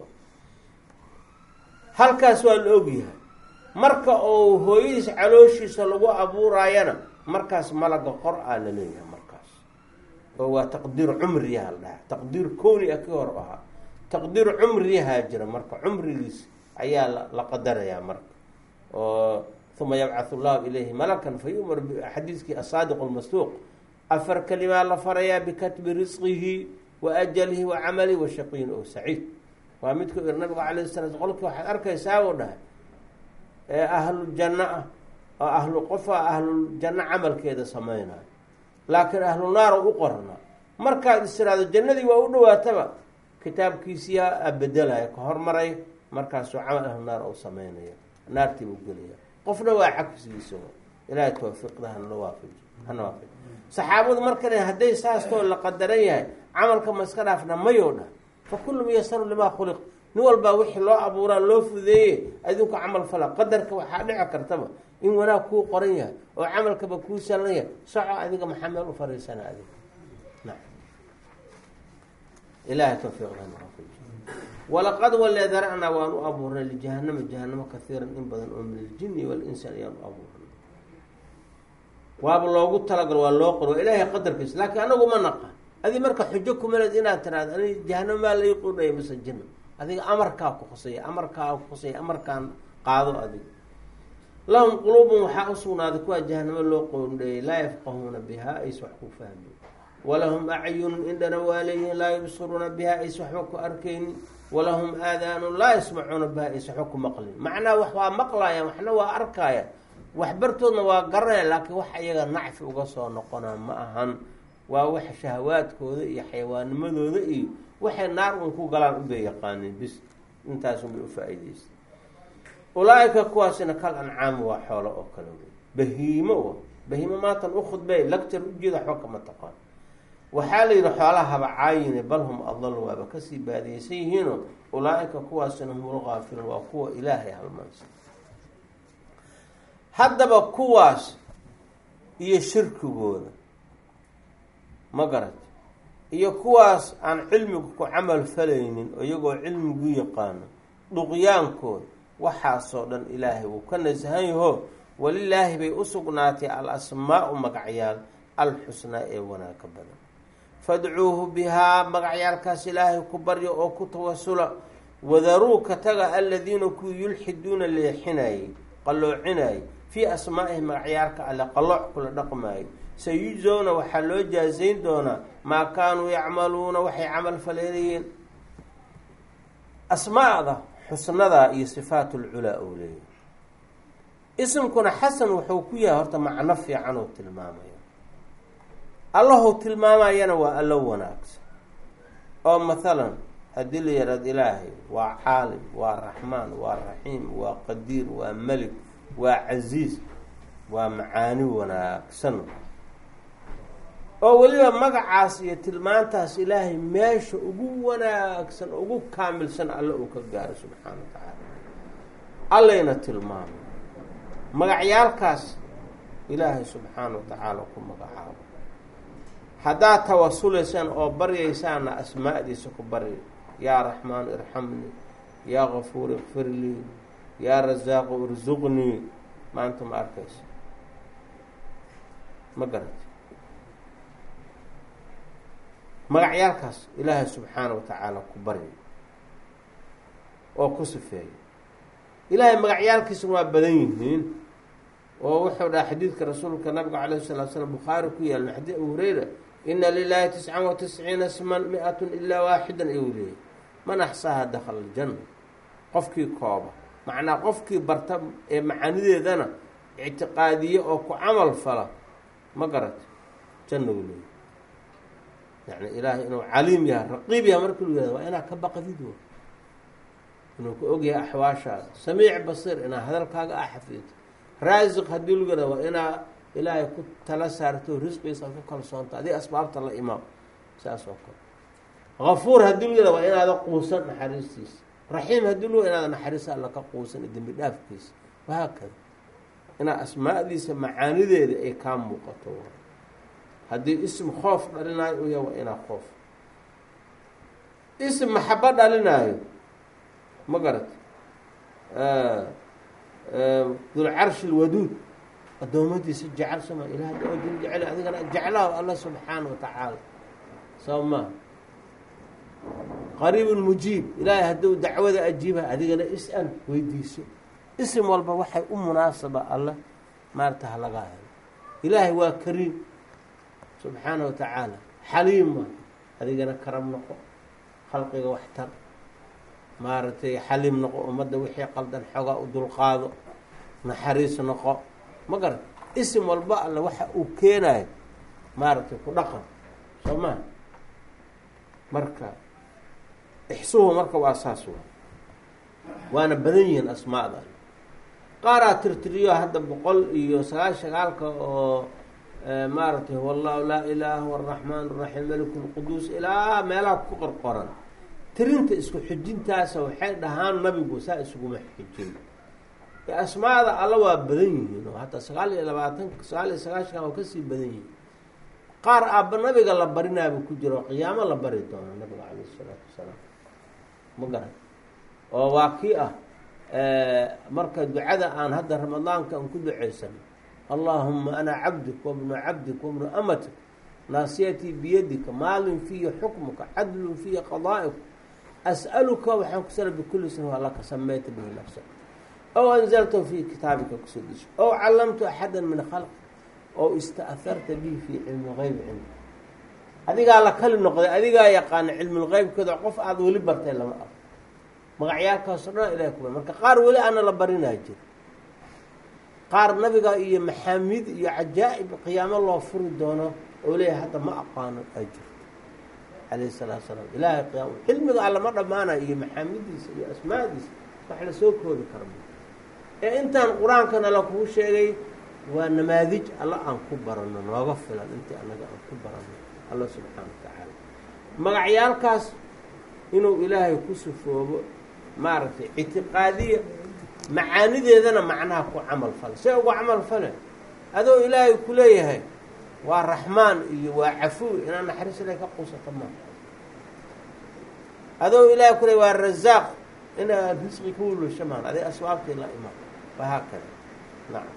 halkaas waa la ogyahay marka uu hooyadiis calooshiisa lagu abuuraayana markaas malaga qor aa la leeyahay markaas oo waa taqdiir cumriyaha la dhaha taqdiir kowni a kii hor ahaa taqdiir cumriyahaa jira marka cumrigiis ayaa la qadarayaa marka oo uma yabcathu llahu ilayhi malakan fa yu'mar xadiiskii asaadiq lmasduuq 4 kalimaa la farayaa bikatbi risqihi wa ajalihi wa camalihi wa shaqiyin oo saciid waa midku ir nabiga calayhi salaa qolkii waxaad arkaysaa u dhahay ee ahlujanno ah oo ahlu qofa ahluljanno camalkeeda samaynayo laakiin ahlu naar u qorna markaad istiraado jannadii waa u dhawaataba kitaabkiisiyaa bedelaya ka hormaray markaasuu camal ahlu naar u sameynaya naartii buu gelaya qofna waa cagsigiisa ilaahay tawfiiqda hana waafaji saxaabadu markale hadday saastoo la qadaran yahay camalka ma iska dhaafna mayoo dha fa kullu muyasaru limaa khuliq nin walbaa wixii loo abuuraa loo fudeeye adinku camal fala qadarka waxaa dhici kartaba in wanaag kuu qoran yahay oo camalkaba kuu salan yahay soco adiga maxaa meel u fariisana adiga ilahay tawfiiqdana waafaji walaqad walee dara'naa waan u abuurnay lijahanama jahanamo kaiiran in badan oo min aljini walinsi ayaan u abuurnay waaba loogu talagalo waa loo qor waa ilaahay qadarkiisa laakiin anagu ma naqan adi marka xujo kumaled inaad tiraado ani jahanamo maa lai qudhaya mase jina adiga amarkaa ku khusaya amarkaan qaado adiga lahum quluubun waxaa usugnaaday kuwaa jahanamo loo qoondheeyay laa yafqahuuna bihaa ays wax ku fahmi walahum acyunun indhana waa leeyihin laa yubsiruuna bihaa ays waxba ku arkaynin walahum aadaanun laa yasmacuuna bihaa ays waxba ku maqlin macnaha wax waa maqlaayaan waxna waa arkaayaan waxbartoodna waa garanaya laakiin wax iyaga nacfi uga soo noqonaa ma ahan waa wax shahawaadkooda iyo xayawaanimadooda iyo waxay naar un ku galaan ubay yaqaaniin bis intaasunbay ufaa-ideysa ulaa-ika kuwaasina kal ancaami waa xoolo oo kale wey bahiimo maatan u khudbey lagtar ujeeda waxba kama taqaan waxaa la yidhi xoolaha haba caayine bal hum adal waaba kasii baadiyeysan yihiinoo ulaa-ika kuwaasina humul gaafiluun waa kuwa ilaahay halmaansa haddaba kuwaas iyo shirkigooda ma garat iyo kuwaas aan cilmigu ku camal falaynin iyagoo cilmigu yaqaano dhuqyaankooda waxaasoo dhan ilaahay wuu ka nasahan yaho walilaahi bay u sugnaatay al asmaau magacyaal alxusnaa ee wanaagka badan fadcuuhu bihaa magacyaalkaas ilaahay ku baryo oo ku tawasula wadaruu ka taga aladiina kuwii yulxiduuna leexinayey qalloocinayay fii asmaaihi magacyaalka alle qallooc kula dhaqmaayay sayujzowna waxaa loo jaazayn doonaa maa kaanuu yacmaluuna waxay camal faleynayeen asmaada xusnadaa iyo sifaat lculaa ou leeyahy isimkuna xasan wuxuu ku yahay horta macno fiican oo tilmaamaya allahou tilmaamayana waa allo wanaagsan oo mathalan haddii la yaraad ilaahay waa caalim waa raxmaan waa raxiim waa qadiir waa melig waa casiiz waa macaani wanaagsan oo weliba magacaas iyo tilmaantaas ilaahay meesha ugu wanaagsan ugu kaamilsan alle uu ka gaaro subxaana wa tacaala allayna tilmaamay magacyaalkaas ilaahay subxaana wa tacaala ku magacaabo haddaad tawasulaysaan oo baryaysaana asmaa'diisa ku barya yaa raxmaanu irxamnii yaa gafuur ikfir lii yaa rasaaqu irsuqnii maanta ma arkaysa ma garati magacyaalkaas ilaahay subxaana wa tacaala ku barya oo ku sifeeya ilaahay magacyaalkiisuna waa badan yihiin oo wuxuu dhaha xadiidka rasuulka nabiga calayhi salatu slam bukhaari ku yaal xadiid abu hurayra ina lilahi 99 isman 100 ilaa waaxidan ayuu leeyay man axsaaha dakhala aljanna qofkii kooba macnaa qofkii barta ee macaanideedana ictiqaadiye oo ku camal fala ma garata janna u leeyahy yani ilaahay inuu caliim yahay raqiib yahay marka lu yihahdo waa inaad ka baqdid w inuu ka ogyahay axwaashaada samiic basiir inaad hadalkaaga xafidto raasiq haddii lagu yihahdo waa inaa ilaahay ku tala saarto risqiisa ku kalsoonto adig asbaabta la imaam saas oo kale gafuur haddii lagu yihahdo waa inaada quusan naxariistiisa raxiim haddii lu inaada naxariista alla ka quusan dembi dhaafkiisa wahaakada inaad asmaadiisa macaanideeda ay kaa muuqato haddii ism khoof dhalinaayo u yahay waa inaa khoof ism maxabo dhalinaayo ma garat dulcarshi lwaduud adoomadiisa jecel soma ilaah adin jecel adigana jeclaha alla subxaana watacaala soo maha qariib mujiib ilaahay hadduu dacwada ajiiba adigana is-al weydiiso ism walba waxay u munaasaba alla maarata halaga helo ilaahay waa kariim subxaana watacaala xaliima adigana karam noqo khalqiga waxtar maaragtay xaliim noqo ummadda wixii qaldan xoogaa u dulqaado naxariis noqo ma garan ism walba alla waxa uu keenayo maaragtay ku dhaqan soo maha marka ixsuhu marka waa saas waana badan yihiin asmaada qaaraa tirtiriyo hadda 199 oo maaragtay huwa allahu laa ilaaha huwa araxmaan araxiim maliku lquduus ilaa meelaha ku qorqoran tirinta isku xujintaasa waxay dhahaan nabigu saa isuguma xujin asmaada alla waa badan yihiin oo hataa 929 oo kasii badan yihiin qaar aabba nabiga la barinaaba ku jiro qiyaamo la bari doono nabiga calayhi salaatu wasalaam ma garan oo waa kii ah marka ducada aan hadda ramadaanka aan ku duceysano allahuma ana cabduk wabnu cabdik wabnu amatik naasiyatii biyadika maalin fiihi xukmuka cadlun fiihi qadaa'ik as'aluka waxaan ku sala bikulli ismin waa laka samayta bihi nafsak aw anzaltahu fii kitaabika kusoo deji aw callamtu axada min khalq oo ista'harta bihi fii cilmi lgeyb cinda adigaa la kali noqday adigaa yaqaana cilmulgeybkooda qof aada weli bartay lama arko magacyaalkaasoo dhan ilahay kuba marka qaar weli aana la barinaa jiro qaar nabiga iyo maxaamid iyo cajaa'ib qiyaamo loo furi doono oo leeyahay hadda ma aqaano aa jirto calayhi salaatu salaam ilaahay qiyaamo cilmiga alla ma dhammaanayo iyo maxaamidiisa iyo asmaadiisa wax la soo koodi kara ee intaan qur-aankana la kuu sheegay waa namaadij alla aan ku barano nooga filan intii anaga aan ku barano alla subxaana watacaala magacyaalkaas inuu ilaahay ku sifoobo maaragtay ictiqaadiya macaanideedana macnaha ku camal fale see ugu camal fale adoo ilaahay ku leeyahay waa raxmaan iyo waa cafuw inaan naxariis ilahay ka quusato maa adoo ilaahay ku leeyahy waa razaaq inaa risqi ka wulusha maan aday aswaabtii la imaan wahaakada nacam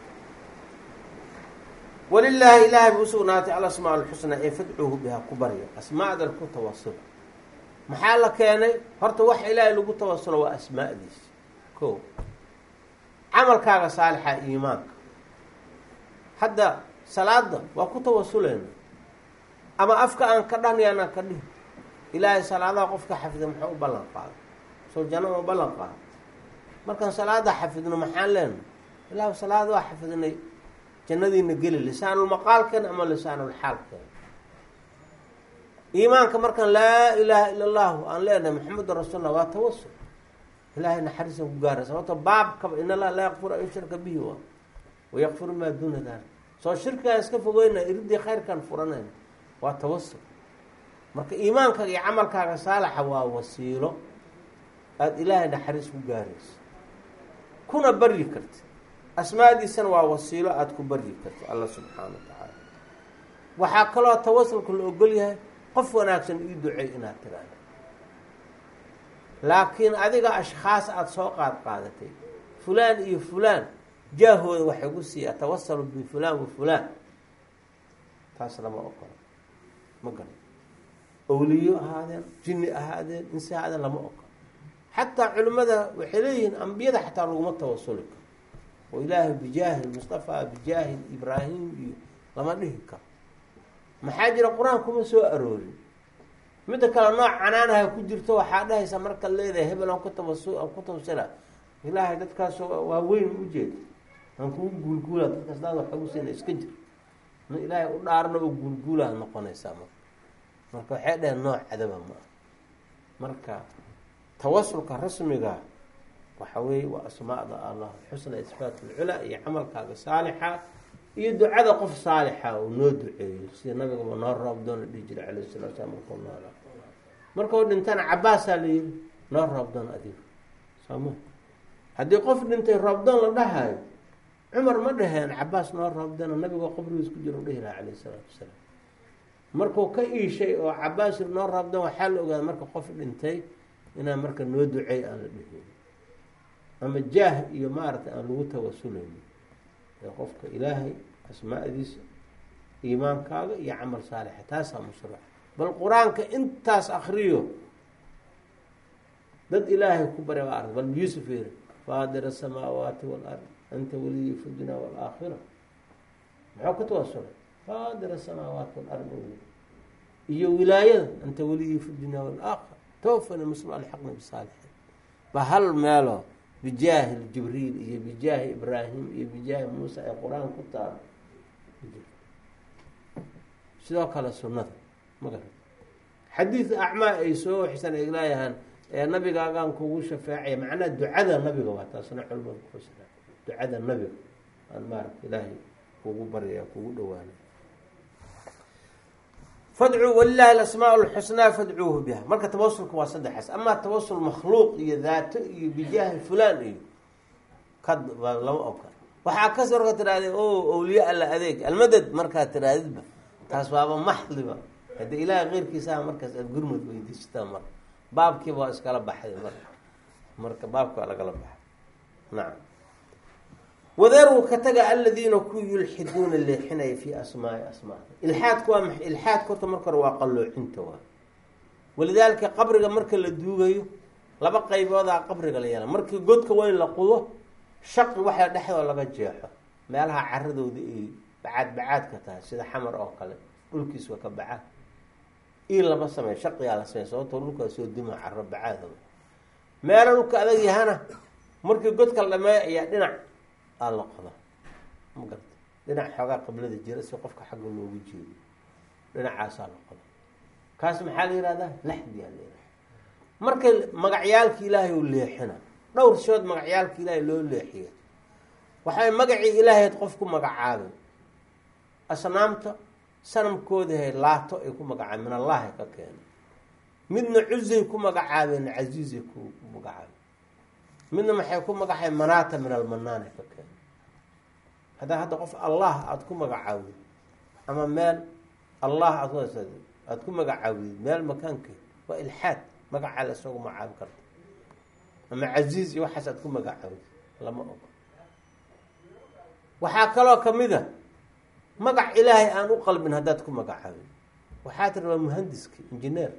walilaahi ilaahay bu usugnaatay alasmaa alxusnaa ee fadcuuhu bihaa ku barya asmaada ku tawasula maxaa la keenay horta waxa ilaahay lagu tawasulo waa asmaadiisa ko camalkaaga saalixa iimaanka hadda salaada waa ku tawasulayna ama afka aan ka dhahnayaana ka dhihi ilaahay salaadaha qofka xafida muxuu u ballan qaaday soo janno ma ballan qaado markaan salaada xafidno maxaan leenahay ilaahu salaada waa xafidnay jannadiina geli lisaanulmaqaalkan ama lisaanulxaalkan iimaanka markaan laa ilaaha ila allahu aan leenahay maxamedun rasuulullah waa tawasul ilaahay naxariisan ku gaara sababto baabkaba in allah laa yakfuru an yushraka bihi wa wayakfuru maa duuna dalik soo shirkigaan iska fogeyna iridii khayrkaan furanayna waa tawasul marka iimaankaaga iyo camalkaaga saalaxa waa wasiilo aada ilaahay naxariis ku gaarayso kuna baryi karti asmaadiisana waa wasiilo aada ku baryi karti alla subxaana wa tacaala waxaa kaloo tawasulka la ogol yahay qof wanaagsan ii ducey inaad tiraahdo laakiin adiga ashkhaas aada soo qaadatay fulaan iyo fulaan jaahooda waxay gu siiya tawasalu bifulaan wa fulaan taas lama ogola ma garan awliyo ahaadeen jinni ahaadeen insi ahaadeen lama ogola xataa culimmada waxay leeyihiin ambiyada xataa laguma tawasuli karo oo ilaahay bijaahi mustafa bijaahi ibraahim iyo lama dhihi karo maxaa jira qur-aan kuma soo aroorin midda kale nooc canaanaha ku jirto waxaa dhahaysa marka leedahay hebel aan ku tawasula ilaahay dadkaas waa weyn ujeeda aan kugu guulguula dadkaas daad waxa ugu siina iska jir ma ilaahay u dhaarno oo guulguulaha noqonaysaa marka waxay dhaheen nooc cadaba ma ah. marka tawasulka rasmiga waxa weeye waa asmaa'da allah xusna isbaat ulculaa iyo camalkaaga saalixa iyo ducada qof saalixa uu noo duceeyo sida nabigaba noo roob doon la dhihi jiray calayhi salatu salaam markuu noolaa markuu dhintana cabaasaa la yidhi noo roob doon adigo sooma haddii qof dhintay roob doon la dhahayo cumar ma dhaheen cabaas noo roob doona nabigoo qabrigiis ku jiro dhihi lahaa calayhi salaatu wasalaam markuu ka iishay oo cabaas noo roob doon waxaa la ogaaday marka qof dhintay inaan marka noo duceey aan la dhihin ama jaah iyo maaragtay aan lagu tawasuleyni ee qofka ilaahay asmaa'diisa iimaankaaga iyo camal saalixa taasaa mushruuc bal qur-aanka intaas akriyo dad ilaahay ku bare waa arag bal yuusuf yiri faadir asamaawaati walard anta waliyi fi dunya walaakhira muxuu ka tawasulay faadir asamaawaati walard iyo wilaayada anta waliyi fi dunya walaakhira tawafani muslim alxaqna bisaalixiin ba hal meelo bijaahi jibriil iyo bijaahi ibraahim iyo bijaahi muusa ee qur-aan ku taalo sidoo kale sunnada magaran xadiid acmaa ay soo xisan ay leeyahaan ee nabigaagaan kugu shafeecaya macnaha ducada nabiga waa taasna culimadu ku fasira ducada nabiga aan maaragta ilaahay kugu baryaya kugu dhawaanay fadcuu walilahi alasmaa lxusnaa fadcuuhu biha marka tawasulka waa saddexaas amaa tawasul makhluuq iyo daato iyo bijaahi fulaan iyo lama ogola waxaa ka soo tiraahday o awliya alla adeeg almadad markaad tirahdidba taas waaba maxdiba haddii ilaahay keyrkiisaa markaas aada gurmud weydiisata marka baabkiiba waa iskala baxday marka baabka waa lagala baxay nacam wadaruu ka taga aladiina ku yulxiduuna leexinaya fi asmaai asmaada ilxaadku waa maxay ilxaadka horta marka hore waa qalloocinta waa walidaalika qabriga marka la duugayo laba qayboodaa qabriga la yeela markii godka weyn la qudo shaqi waxaa dhexdoo laga jeexo meelaha caradooda ay bacaadka tahay sida xamar oo kale dhulkiis waa ka bacaad ii lama sameey shaqiyaa la sameey sababtoo dhulkaa soo dima caro bacaada meelo dhulka adag yahana markii godka la dhameeyo ayaa dhinac aa la qoda ma garta dhinac xoogaa qiblada jira si qofka xagga loogu jeedo dhinacaasaa la qoda kaas maxaa la yihahdaa laxdiyaa la yihahda marka magacyaalka ilaahay u leexina dhowr shood magacyaalka ilaahay loo leexiya waxay magacii ilaahayd qof ku magacaabay asnaamta sanamkoodahay laato ay ku magacaabeen min allahi ka keenay midna cuzay ku magacaabeen casiizay ku magacaabeen midna maxay ku magacaabeen manaata min almanaanay ka keenay hadda qof allah aada ku magacaawid ama meel allah aada ku magacaawid meel makaankeed waa ilxaad magacaa la isagu magacaabi karta ama casiiz iyo waxaas aada ku magacaawid lama ogo waxaa kaloo kamid a magac ilaahay aan u qalbin haddaad ku magacaabin waxaa tiri waa muhandiski engineer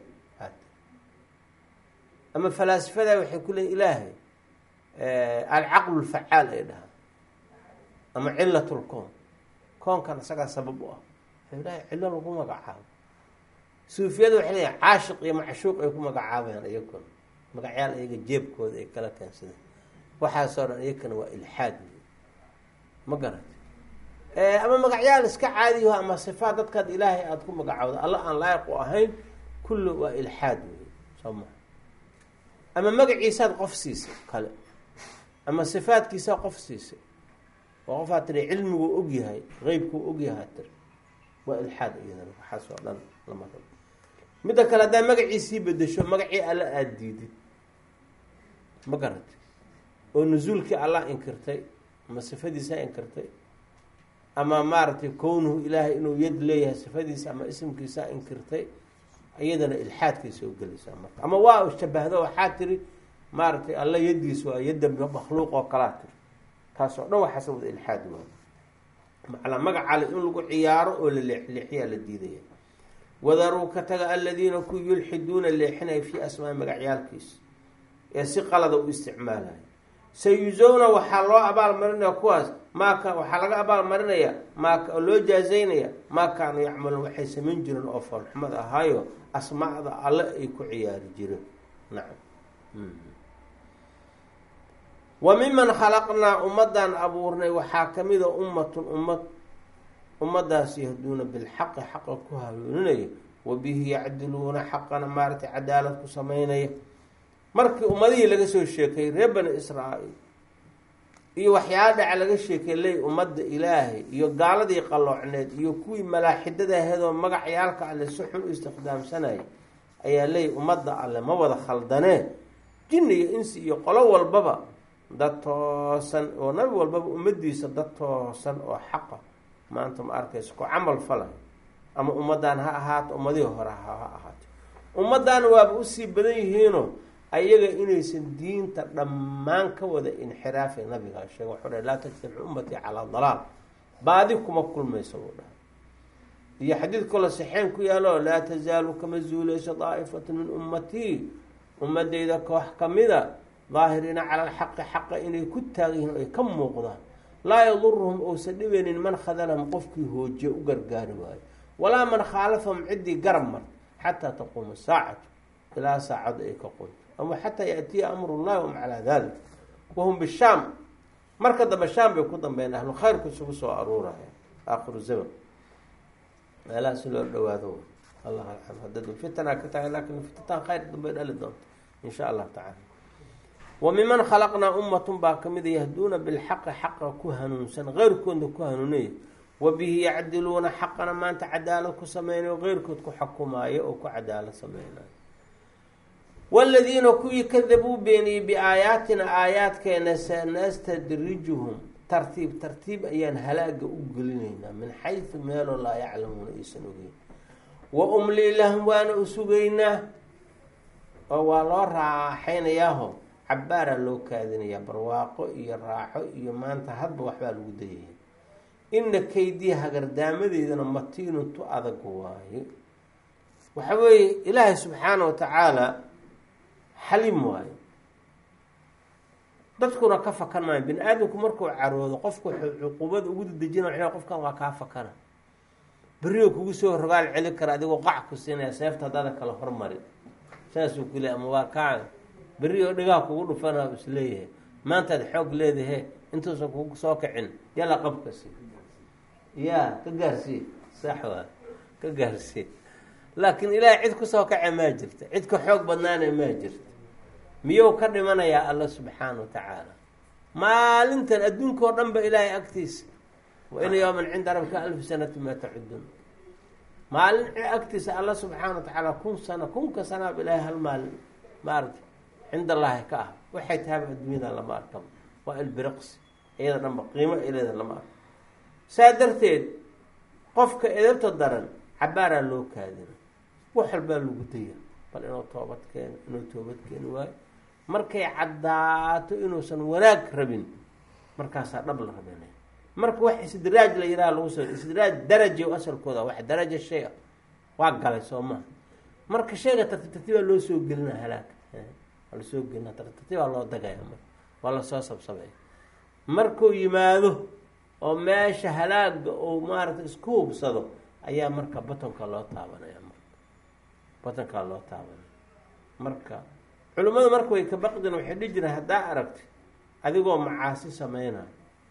ama falaasifada waxay ku leeyiin ilaahay alcaqlu lfacaal ay dhahaan ama cilat lkoon koonkan isagaa sabab u ah ilaahay cilo lagu magacaabo suufiyada waxay leeyihin caashiq iyo macshuuq ay ku magacaabayaan iyakuna magacyaal iyaga jeebkooda ay kala keensadeen waxaasoo dhan iyakana waa ilxaad ma garata ama magacyaal iska caadiyaho ama sifaat dadkaad ilaahay aada ku magacawda alla aan laayiq u ahayn kullu waa ilxaad wey soo maa ama magaciisaad qof siisay kale ama sifaadkiisaa qof siisay oo qofaad tiri cilmiguu ogyahay qeybkuu ogyahaa tiri waa ilxaad iyadana waxaas oo dhan lama rabo midda kale haddaa magaciisii bedesho magacii alla aada diidid ma garata oo nusuulkii allah inkirtay ama sifadiisaa inkirtay ama maaragtay kownuhu ilaahay inuu yad leeyahay sifadiisa ama isimkiisaa inkirtay iyadana ilxaadkay soo gelaysaa marka ama waa shabahdo waxaa tiri maaragtay alla yadiis waa yadda makhluuq oo kalaa tiri taas oo dhan waxaasa wada ilxaad waa macnaa magacale in lagu ciyaaro oo la leexleexiyaa la diidaya wadaruu ka taga aladiina ku yulxiduuna leexinaya fii asmaa magacyaalkiisa ee si qalada u isticmaalaya sayuzowna waxaa loo abaalmarinaya kuwaas waxaa laga abaalmarinaya loo jaazaynaya maa kaanuu yacmaluun waxay samayn jireen oo foolxumad ahaayo asmaacda alle ay ku ciyaari jireen nacam wa miman khalaqnaa ummadan abuurnay waxaa kamida ummatun ummad ummadaas yahduuna bilxaqi xaqa ku hanuuninaya wabihi yacdiluuna xaqana maaragtay cadaalad ku samaynaya. markii ummadihii laga soo sheekay reer bani israa'iil iyo waxyaala dhaca laga sheekay ley ummadda ilaahay iyo gaaladii qalloocneed iyo kuwii malaaxidada aheedoo magacyaalka alle si xun u istikhdaamsanaya ayaa leey ummadda alle ma wada khaldanee jinni iyo insi iyo qolo walbaba dad toosan oo nabi walbaba ummadiisa dad toosan oo xaqa maanta ma arkaysa ku camal falay ama ummaddan ha ahaato ummadihii hore ha ahaato. ummaddan waaba usii badan yihiinoo ayaga inaysan diinta dhammaan ka wada inxiraafay nabigaa sheega wuxuu dhahay laa tajtamicu ummatii calaa dalaal, baadi kuma kulmaysa buu dhahay. iyo xadiid kalo saxeen ku yaalo laa tazaalu kama zuulayso daa'ifatu min ummatii, ummadeyda koox kamida daahiriina cala alxaqi xaqa inay ku taagan yihiin ay ka muuqdaan, laa yaduruhum ousan dhibeynin man khadalahum qofkii hoojiye u gargaari waayo, walaa man khaalafahum ciddii garab mar xataa taquuma saacatu ilaa saacadda ay ka qunto, ama xataa yaatiya amru llahi wahum calaa dalik wahum bishaam. marka dambe shaam bay ku dambeyn ahlu khayrku isugu soo aruuraya aakhiru zaman meelaha si loo dhawaado. allah hadadu fitanaa ka tahay laakin fitataan khayr dambay dhali doonto in sha allahu tacala. wa miman khalaqnaa ummatun baa kamida yahduuna bilxaqi xaqa ku hanuunsan keyrkoodna ku hanuunaya, wa bihi yacdiluuna xaqana maanta cadaalad ku sameynayo keyrkood ku xukumaayo oo ku cadaalad sameynayo. waladiina kuwii kadabuu beeniyey biaayaatina aayaadkeena sanastadrijuhum tartiib tartiib ayaan halaaga u gelinaynaa min xaysu meeloo laa yaclamuuna aysan ogeyn, wa umlii lahum waana u sugaynaa oo waa loo raaxaynayaaho cabaaraa loo kaadinayaa barwaaqo iyo raaxo iyo maanta hadba waxbaa lagu dayaya. ina kaydii hagardaamadeydana matiinun tu adag waayo. waxa weeye ilaahay subxaana wa tacaala xalim waayo, dadkuna ka fakan maayo. bini aadamku markuu caroodo qofku wuxuu cuquubada ugu dadejina qofkan waa kaa fakana, beriyo kugu soo rogaal celi kara adigoo qac ku siinaya seefta haddaada kala hormarin saasuu ku leey, ama waa kaa beriyo dhigaa kugu dhufana isleeyahay maantaad xoog leedahe intuusan kugu soo kicin yala qabkasi yaa ka gaarsii sax waa ka gaarsii. laakiin ilaahay cid kusoo kace maa jirta, cid ka xoog badnaana maa jirta. miyuu ka dhimanayaa alla subxaana wa tacaala maalintan adduunka oo dhan ba ilaahay agtiisa, wa ina yowman cinda rabbika alfi sanati maa tacudun, maalin agtiisa alla subxaana wa tacaala 1000 sano 1000 sanaab ilaahay hal maalin maaragta cinda allaahi ka ah. waxay tahaba adduunyada lama arkaba, waa ilbiriqsi iyada dhanba qiimo ileeda lama arko. saa darteed qofka edabta daran cabaaraa loo kaadina, wax walbaa lagu daya bal inuu toobad keeno, inuu toobad keeni waayo. markay caddaato inuusan wanaag rabin markaasaa dhab la rabinay. marka wax istidraaj la yiraha lagu soo istidraaj daraja asalkooda wax daraja shay waa galay soo ma. marka shayga tartiibaa loo soo gelina halaag la soo gelina tartiibaa loo dagaya waa la soo sabsabay. markuu yimaado oo meesha halaaga oo maaragtay isku hubsado ayaa marka batonka loo taabanaya, batonka loo taabanaya. marka culimadu marka way ka baqdeen waxay dhihi jireen haddaa aragti adigoo macaasi sameynayo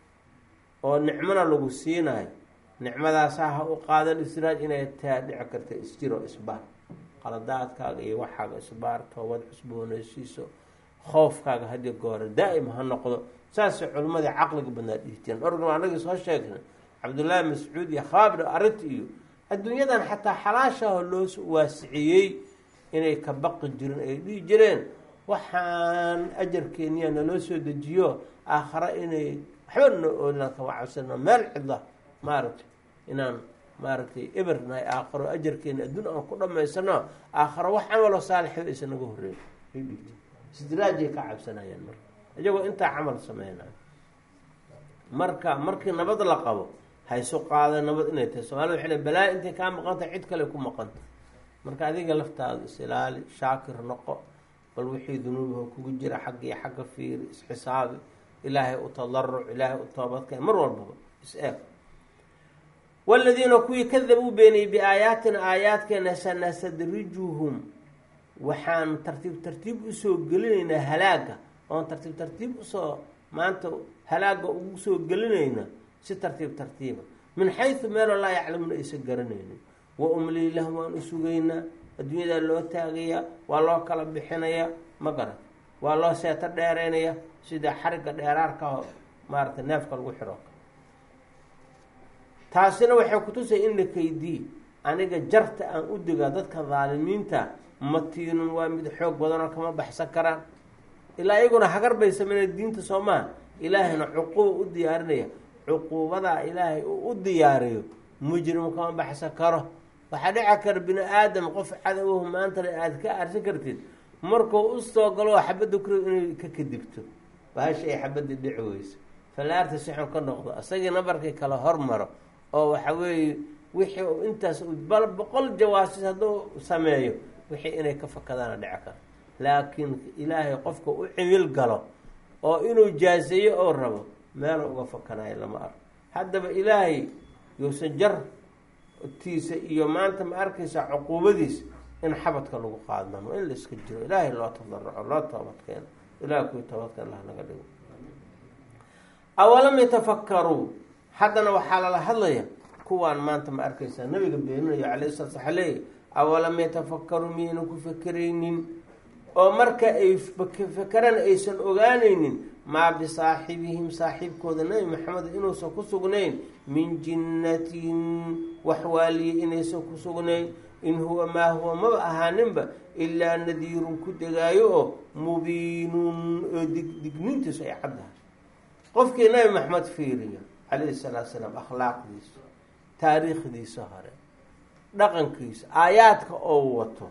oo nicmana lagu siinayo, nicmadaasaa ha u qaadan israaj inay taa dhici karta isjiro isbaar qaladaadkaaga iyo waxaaga isbaar, toobad cusboonaysiiso, khoofkaaga hadii goore daa'im ha noqdo. saasay culimadii caqliga badnaa dhihi jireen. organ anagii soo sheegnay cabdullaahi mascuud iyo khaabir arrinta iyo adduunyadan xataa xalaashaho loo waasiciyey inay ka baqi jirin ay dhihi jireen waxaan ajarkeeniya naloo soo dejiyo aakhara inay waxba oolaan kama cabsano meel cidla maaragtay inaan maaragtay ebernahay aakharo ajarkeeni adduun aan ku dhamaysano aakharo wax camaloo saalixda aysan naga horreyn ay dhihi jir istidraajay ka cabsanayaan marka iyagoo intaa camal sameynayo. markii nabad la qabo haysu qaada nabad inay tahay. soomaalida waxay leeyihin balaayo intay kaa maqantahay cid kale ku maqanta. marka adiga laftaada isilaali, shaakir noqo, bal wixii dunuubaha kugu jira xagga iyo xagga fiiri, isxisaabi, ilaahay u tadaruc, ilaahay u toobadkeen mar walbaba is-eeg. waladiina kuwii kadabuu beeniyey biaayaatina aayaadkeena sanastadrijuhum waxaan tartiib tartiib usoo gelinaynaa halaaga, oon tartiib tartiib usoo maanta halaaga ugu soo gelinayna si tartiib tartiiba min xaysu meelo laa yaclamuuna aysan garanaynin. wa umlii lahum waan u sugaynaa, adduunyadaa loo taagayaa, waa loo kala bixinayaa, ma garan, waa loo seeto dheeraynaya sida xarigga dheeraarka maaragtay neefka lagu xiro. taasina waxay kutusay in la keydii aniga jarta aan u digaa dadka daalimiinta matiinun waa mid xoog badanoo kama baxsan karaan. ilaa iyaguna hagar bay sameynaya diinta soomaa, ilaahayna cuquuba u diyaarinaya. cuquubadaa ilaahay uu u diyaariyo mujrim kama baxsan karo. waxaa dhici kara bini aadam qof cadowahu maantana aada ka aarsan kartid, markuu u soo galo xabadda kuri inay ka kadibto bahasha ay xabadda dhici weyso, falaarta si xun ka noqdo, asagii nabarkii kala hormaro oo waxa weeye wixii uu intaas bal 100 jawaasis hadduu sameeyo wixii inay ka fakadaana dhici karo. laakiin ilaahay qofka u cimil galo oo inuu jaaseeyo oo rabo meel uga fakanayo lama arko. haddaba ilaahay yousan jartiisa iyo maanta ma arkaysa cuquubadiisa in xabadka lagu qaadmamo, in la iska jiro, ilaahay loo tadarruco, loo toobadkeeno. ilaah kuwii toobadkeen allah naga dhigo. awalam yatafakkaruu, haddana waxaa lala hadlaya kuwaan maanta ma arkaysaa nabiga beeninayo calayhi salaatu waxa leeyahy awalam yatafakkaruu miyaynan ku fekeraynin oo marka ay fekeraan aysan ogaanaynin maa bisaaxibihim saaxiibkooda nabi maxamed inuusan ku sugnayn min jinnatin wax waaliye inaysan ku sugnayn, in huwa maa huwa maba ahaaninba ilaa nadiirun ku degaayo oo mubiinun oo digniintiisu ay caddahay. qofkii nabi maxamed fiiriya calayhi salaatu salaam akhlaaqdiisa, taariikhdiisa hore, dhaqankiisa, aayaadka oo wato,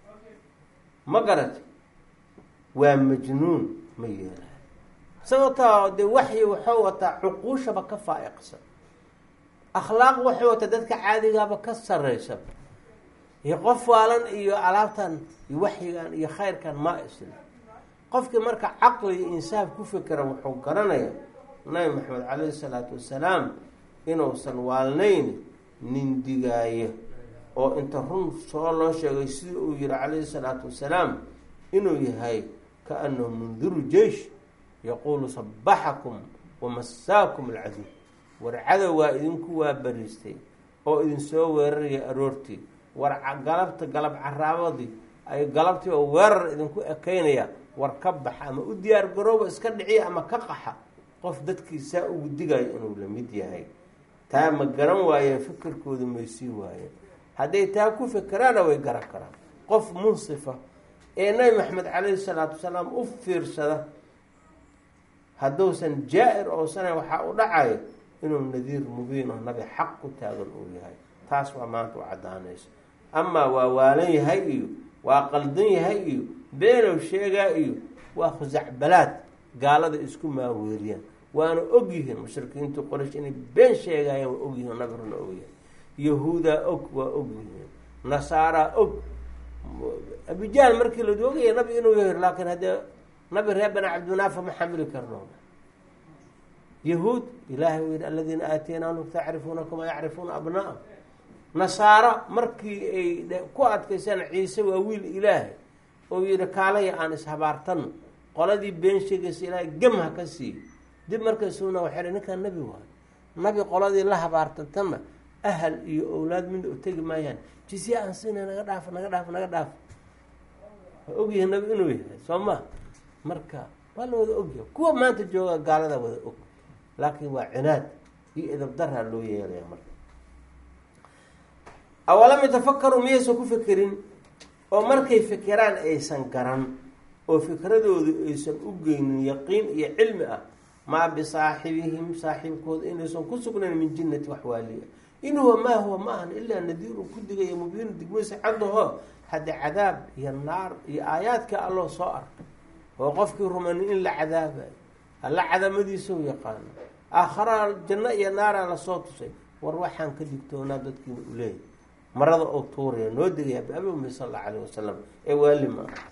ma garata, waa majnuun ma yeelahay. sababtaa dee waxyi waxuu wataa cuquushaba ka faa'iqsan, akhlaaq waxay wataa dadka caadigaaba ka sarraysa, iyo qof waalan iyo alaabtan iyo waxyigan iyo khayrkan ma isla. qofkii marka caqli iyo insaaf ku fikera wuxuu garanaya nabi maxamed calayhi salaatu wasalaam inuusan waalnayn nin digaayo oo inta run soo loo sheegay sidii uu yihi calayhi salaatu wasalaam inuu yahay kaanahu mundiru jeish yaquulu sabaxakum wamasaakum alcaduw, war cadow waa idinku waa bariistay oo idinsoo weeraraya aroortii, war galab caraabadii ay galabtii oo weerar idinku ekaynaya, war ka baxa ama u diyaar garooba iska dhiciya ama ka qaxa. qof dadkiisaa ugu digayo inuu la mid yahay, taa ma garan waayeen, fikirkoodu may sii waayeen. hadday taa ku fikiraana way garan karaan. qof munsifa ee nabi maxamed calayhi salaatu wasalaam u fiirsada hadduusan jaa-ir oosana waxaa u dhacayo inuu nadiir mubiin oo nabi xaq ku taagan uu yahay. taas waa maanta u caddaanayso. amaa waa waalan yahay iyo waa qaldan yahay iyo beenow sheegaa iyo waa khusacbalaad gaalada isku maaweeriyaan. waana og yihiin mushrikiintu qoraysh inay been sheegayaan, waa og yihiin, nabiruna ogyahay. yahuudaa og, waa og yihiin, nasaaraa og. abijaal markii la doogaya nabi inuu yahay, laakiin haddee nabi reer bani cabdinaafa ma xamili karno. yahuud ilaahay u yihi aladiina aataynaahum tacrifuuna kamaa yacrifuuna abnaa'ahum. nasaaro markii ay ku adkaysaan ciise waa wiil ilaahay oo yihi kaalaya aan ishabaartano, qoladii been sheegaysa ilaahay gemha ka siiyo. dib markay suuna waxay ninkaan nabi waayo, nabi qoladii la habaartantana ahal iyo owlaad midna u tegi maayaan, jisya aan siina naga dhaaf naga dhaaf naga dhaaf. waa ogyahay nabi inuu yahay soo ma. marka waa la wada ogyahay, kuwa maanta jooga gaalada wada og, laakiin waa cinaad iyo idabdaraa loo yeelaya. marka awalam yatafakkaruu miyaysan ku fekerin oo markay fekeraan aysan garan oo fikradoodu aysan u geynin yaqiin iyo cilmi ah maa bisaaxibihim saaxiibkooda inaysan ku sugnayn min jinnati wax waaliya, in huwa maa huwa ma ahan ilaa nadiirun ku digaya mubiinu digmaysa caddaho. hadda cadaab iyo naar iyo aayaadka alloo soo arka oo qofkii rumaynin in la cadaabayo, alla cadaamadiisau yaqaano, aakharaa janno iyo naaraa lasoo tusay. war waxaan ka digtoonaa dadkiina u leeyahy, marada oo tuuraya noo digaya biabiumi sal allau alayh wasalam ee waali ma aha.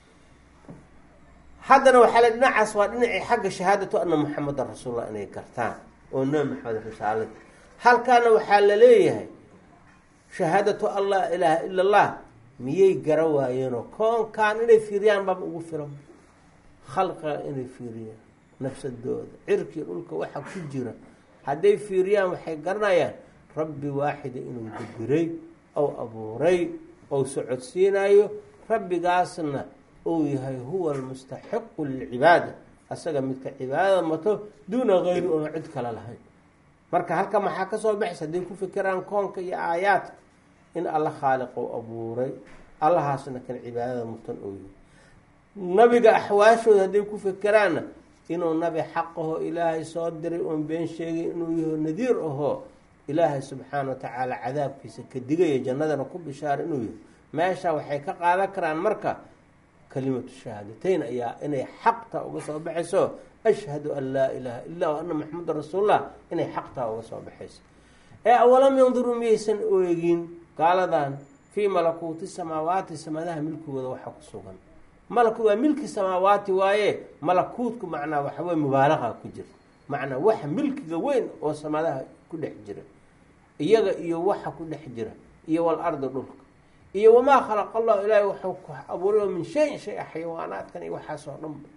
haddana waxaa la dhinacaas waa dhinacii xagga shahaadatu anna muxamedan rasuulullah inay gartaan oo nabi maxamed risaalada. halkaana waxaa la leeyahay shahaadatu an laa ilaaha ila allah miyay gara waayeenoo koonkaan inay fiiriyaan baaba ugu filan. khalqiga inay fiiriyaan, nafsadooda, cirkii dhulka waxa ku jira hadday fiiriyaan waxay garanayaan rabbi waaxida inuu dabiray ou abuuray ou socodsiinayo, rabbigaasna uu yahay huwa almustaxiqu lilcibaada, asaga midka cibaadada mato duuna gayri oona cid kale lahayn. marka halka maxaa ka soo baxaysa hadday ku fikiraan koonka iyo aayaadka in alla khaaliq ou abuuray, allahaasna kan cibaadada mutan ou yahay. nabiga axwaashooda hadday ku fikiraanna inuu nabi xaqaho ilaahay soo diray oon been sheegay inuu yaho nadiir ahoo ilaahay subxaana watacaala cadaabkiisa ka digaya jannadana ku bishaara inuu yahay. meesha waxay ka qaadan karaan marka kalimatu shahaadateyn ayaa inay xaqtaa uga soo baxayso, ashhadu an laa ilaaha illa wa anna maxameda rasuulullah inay xaqtaa uga soo baxayso. awalam yanduruu miyaysan oegin gaaladan fii malakuuti samaawaati, samadaha milkigooda waxa ku sugan. malku waa milki samaawaati waaye, malakuutku macnaa waxawey mubaalaqa ku jira, macnaa waxa milkiga weyn oo samadaha ku dhex jira iyaga iyo waxa ku dhex jira iyo walarda dhulka iyo wamaa khalaqa allahu ilaahay waxuu ku abuuray min shayin shay xayawaanaadkan iyo waxaas oo dhanba.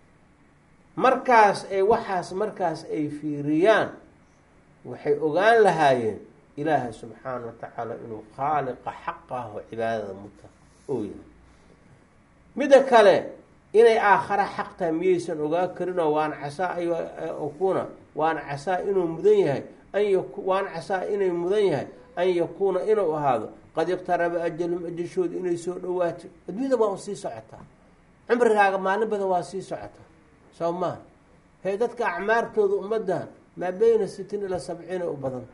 markaas ay fiiriyaan waxay ogaan lahaayeen ilaahay subxaana watacaala inuu khaaliqa xaqah oo cibaadada muta oo yahay. mida kale inay aakhara xaqtaha miyaysan ogaa karinoo waan casaa waan casaa inuu mudan yahay waan casaa inay mudan yahay an yakuuna inuu ahaado qad iqtaraba ajalum ajashooda inay soo dhawaato. adduunyada waa u sii socotaa, cumrigaaga maalin badan waa sii socotaa soo maa. dadka acmaartooda ummadan maa beyna 60 ilaa 70 u badanta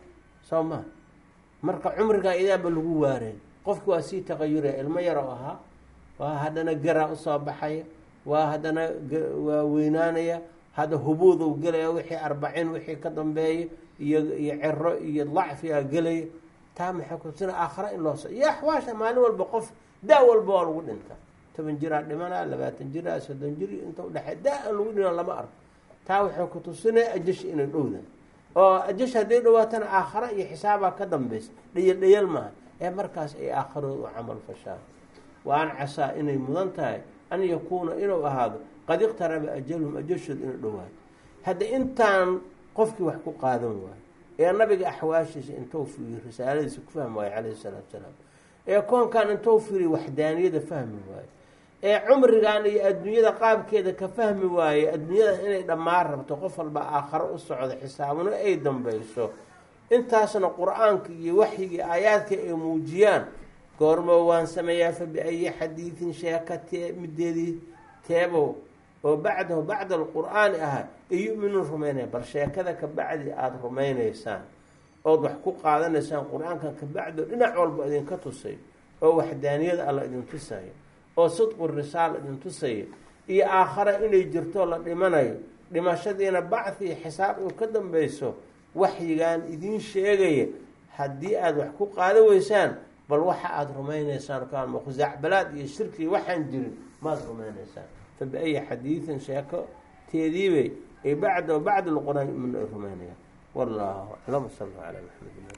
soo maa. marka cumrigaa idaanba lagu waareen, qofki waa sii taqayuraya, ilmo yaro ahaa waa haddana garaa usoo baxaya, waa haddana waa weynaanaya, hadda hubuudu gelaya, wixii 40 wixii ka dambeeya iyo cero iyo lacfiga gelaya. taa maxay kutusina aakhira in loo iyo axwaasha maalin walba qof daa walba waa lagu dhinta, 10 jiraa dhimana, 20 jiraa, 30 jir inta udhexey daa aan lagu dhina lama arko. taa waxay kutusina ajash inay dhowdan, oo ajash hadday dhawaatana aakhira iyo xisaabaa ka dambaysa, dhayal maaha. markaas ay aakhirooda u camal fashaan. waan casaa inay mudan tahay an yakuuna inuu ahaado qad iqtaraba ajaluhum ajashooda inuu dhowaato. hadda intaan qofkii wax ku qaadan waayo nabiga axwaashiisa intuu fiiriyo risaaladiisa ku fahmi waayo calayhi salaatu wasalaam, koonkan intuu fiiriyo waxdaaniyada fahmi waayo, cumrigan iyo adduunyada qaabkeeda ka fahmi waaye, adduunyada inay dhammaan rabto, qof walba aakharo u socdo, xisaabuna ay dambayso. intaasna qur-aanka iyo waxyigii aayaadka ay muujiyaan. goormo waan sameeyaa fa biayi xadiidin sheeka mideedii teebo oo bacdahu bacda alqur'aani ahaa iyuminuun rumaynaya. bal sheekada ka bacdi aada rumaynaysaan ood wax ku qaadanaysaan qur-aankan ka bacdo dhinac walba idinka tusay, oo waxdaaniyada alla idin tusayo, oo sidqu risaala idin tusayo, iyo aakhara inay jirto la dhimanayo, dhimashadiina bacthi iyo xisaab uu ka dambayso. waxyigaan idin sheegaya haddii aada wax ku qaadan weysaan, bal waxa aada rumaynaysaan kaan khusacbalaad iyo shirki waxaan jirin maad rumaynaysaan. fa biayi xadiidin sheeko teediibay ay bacda alqur'aan min rumaynaya. wallahu aclam. sal allahu calaa maxamed.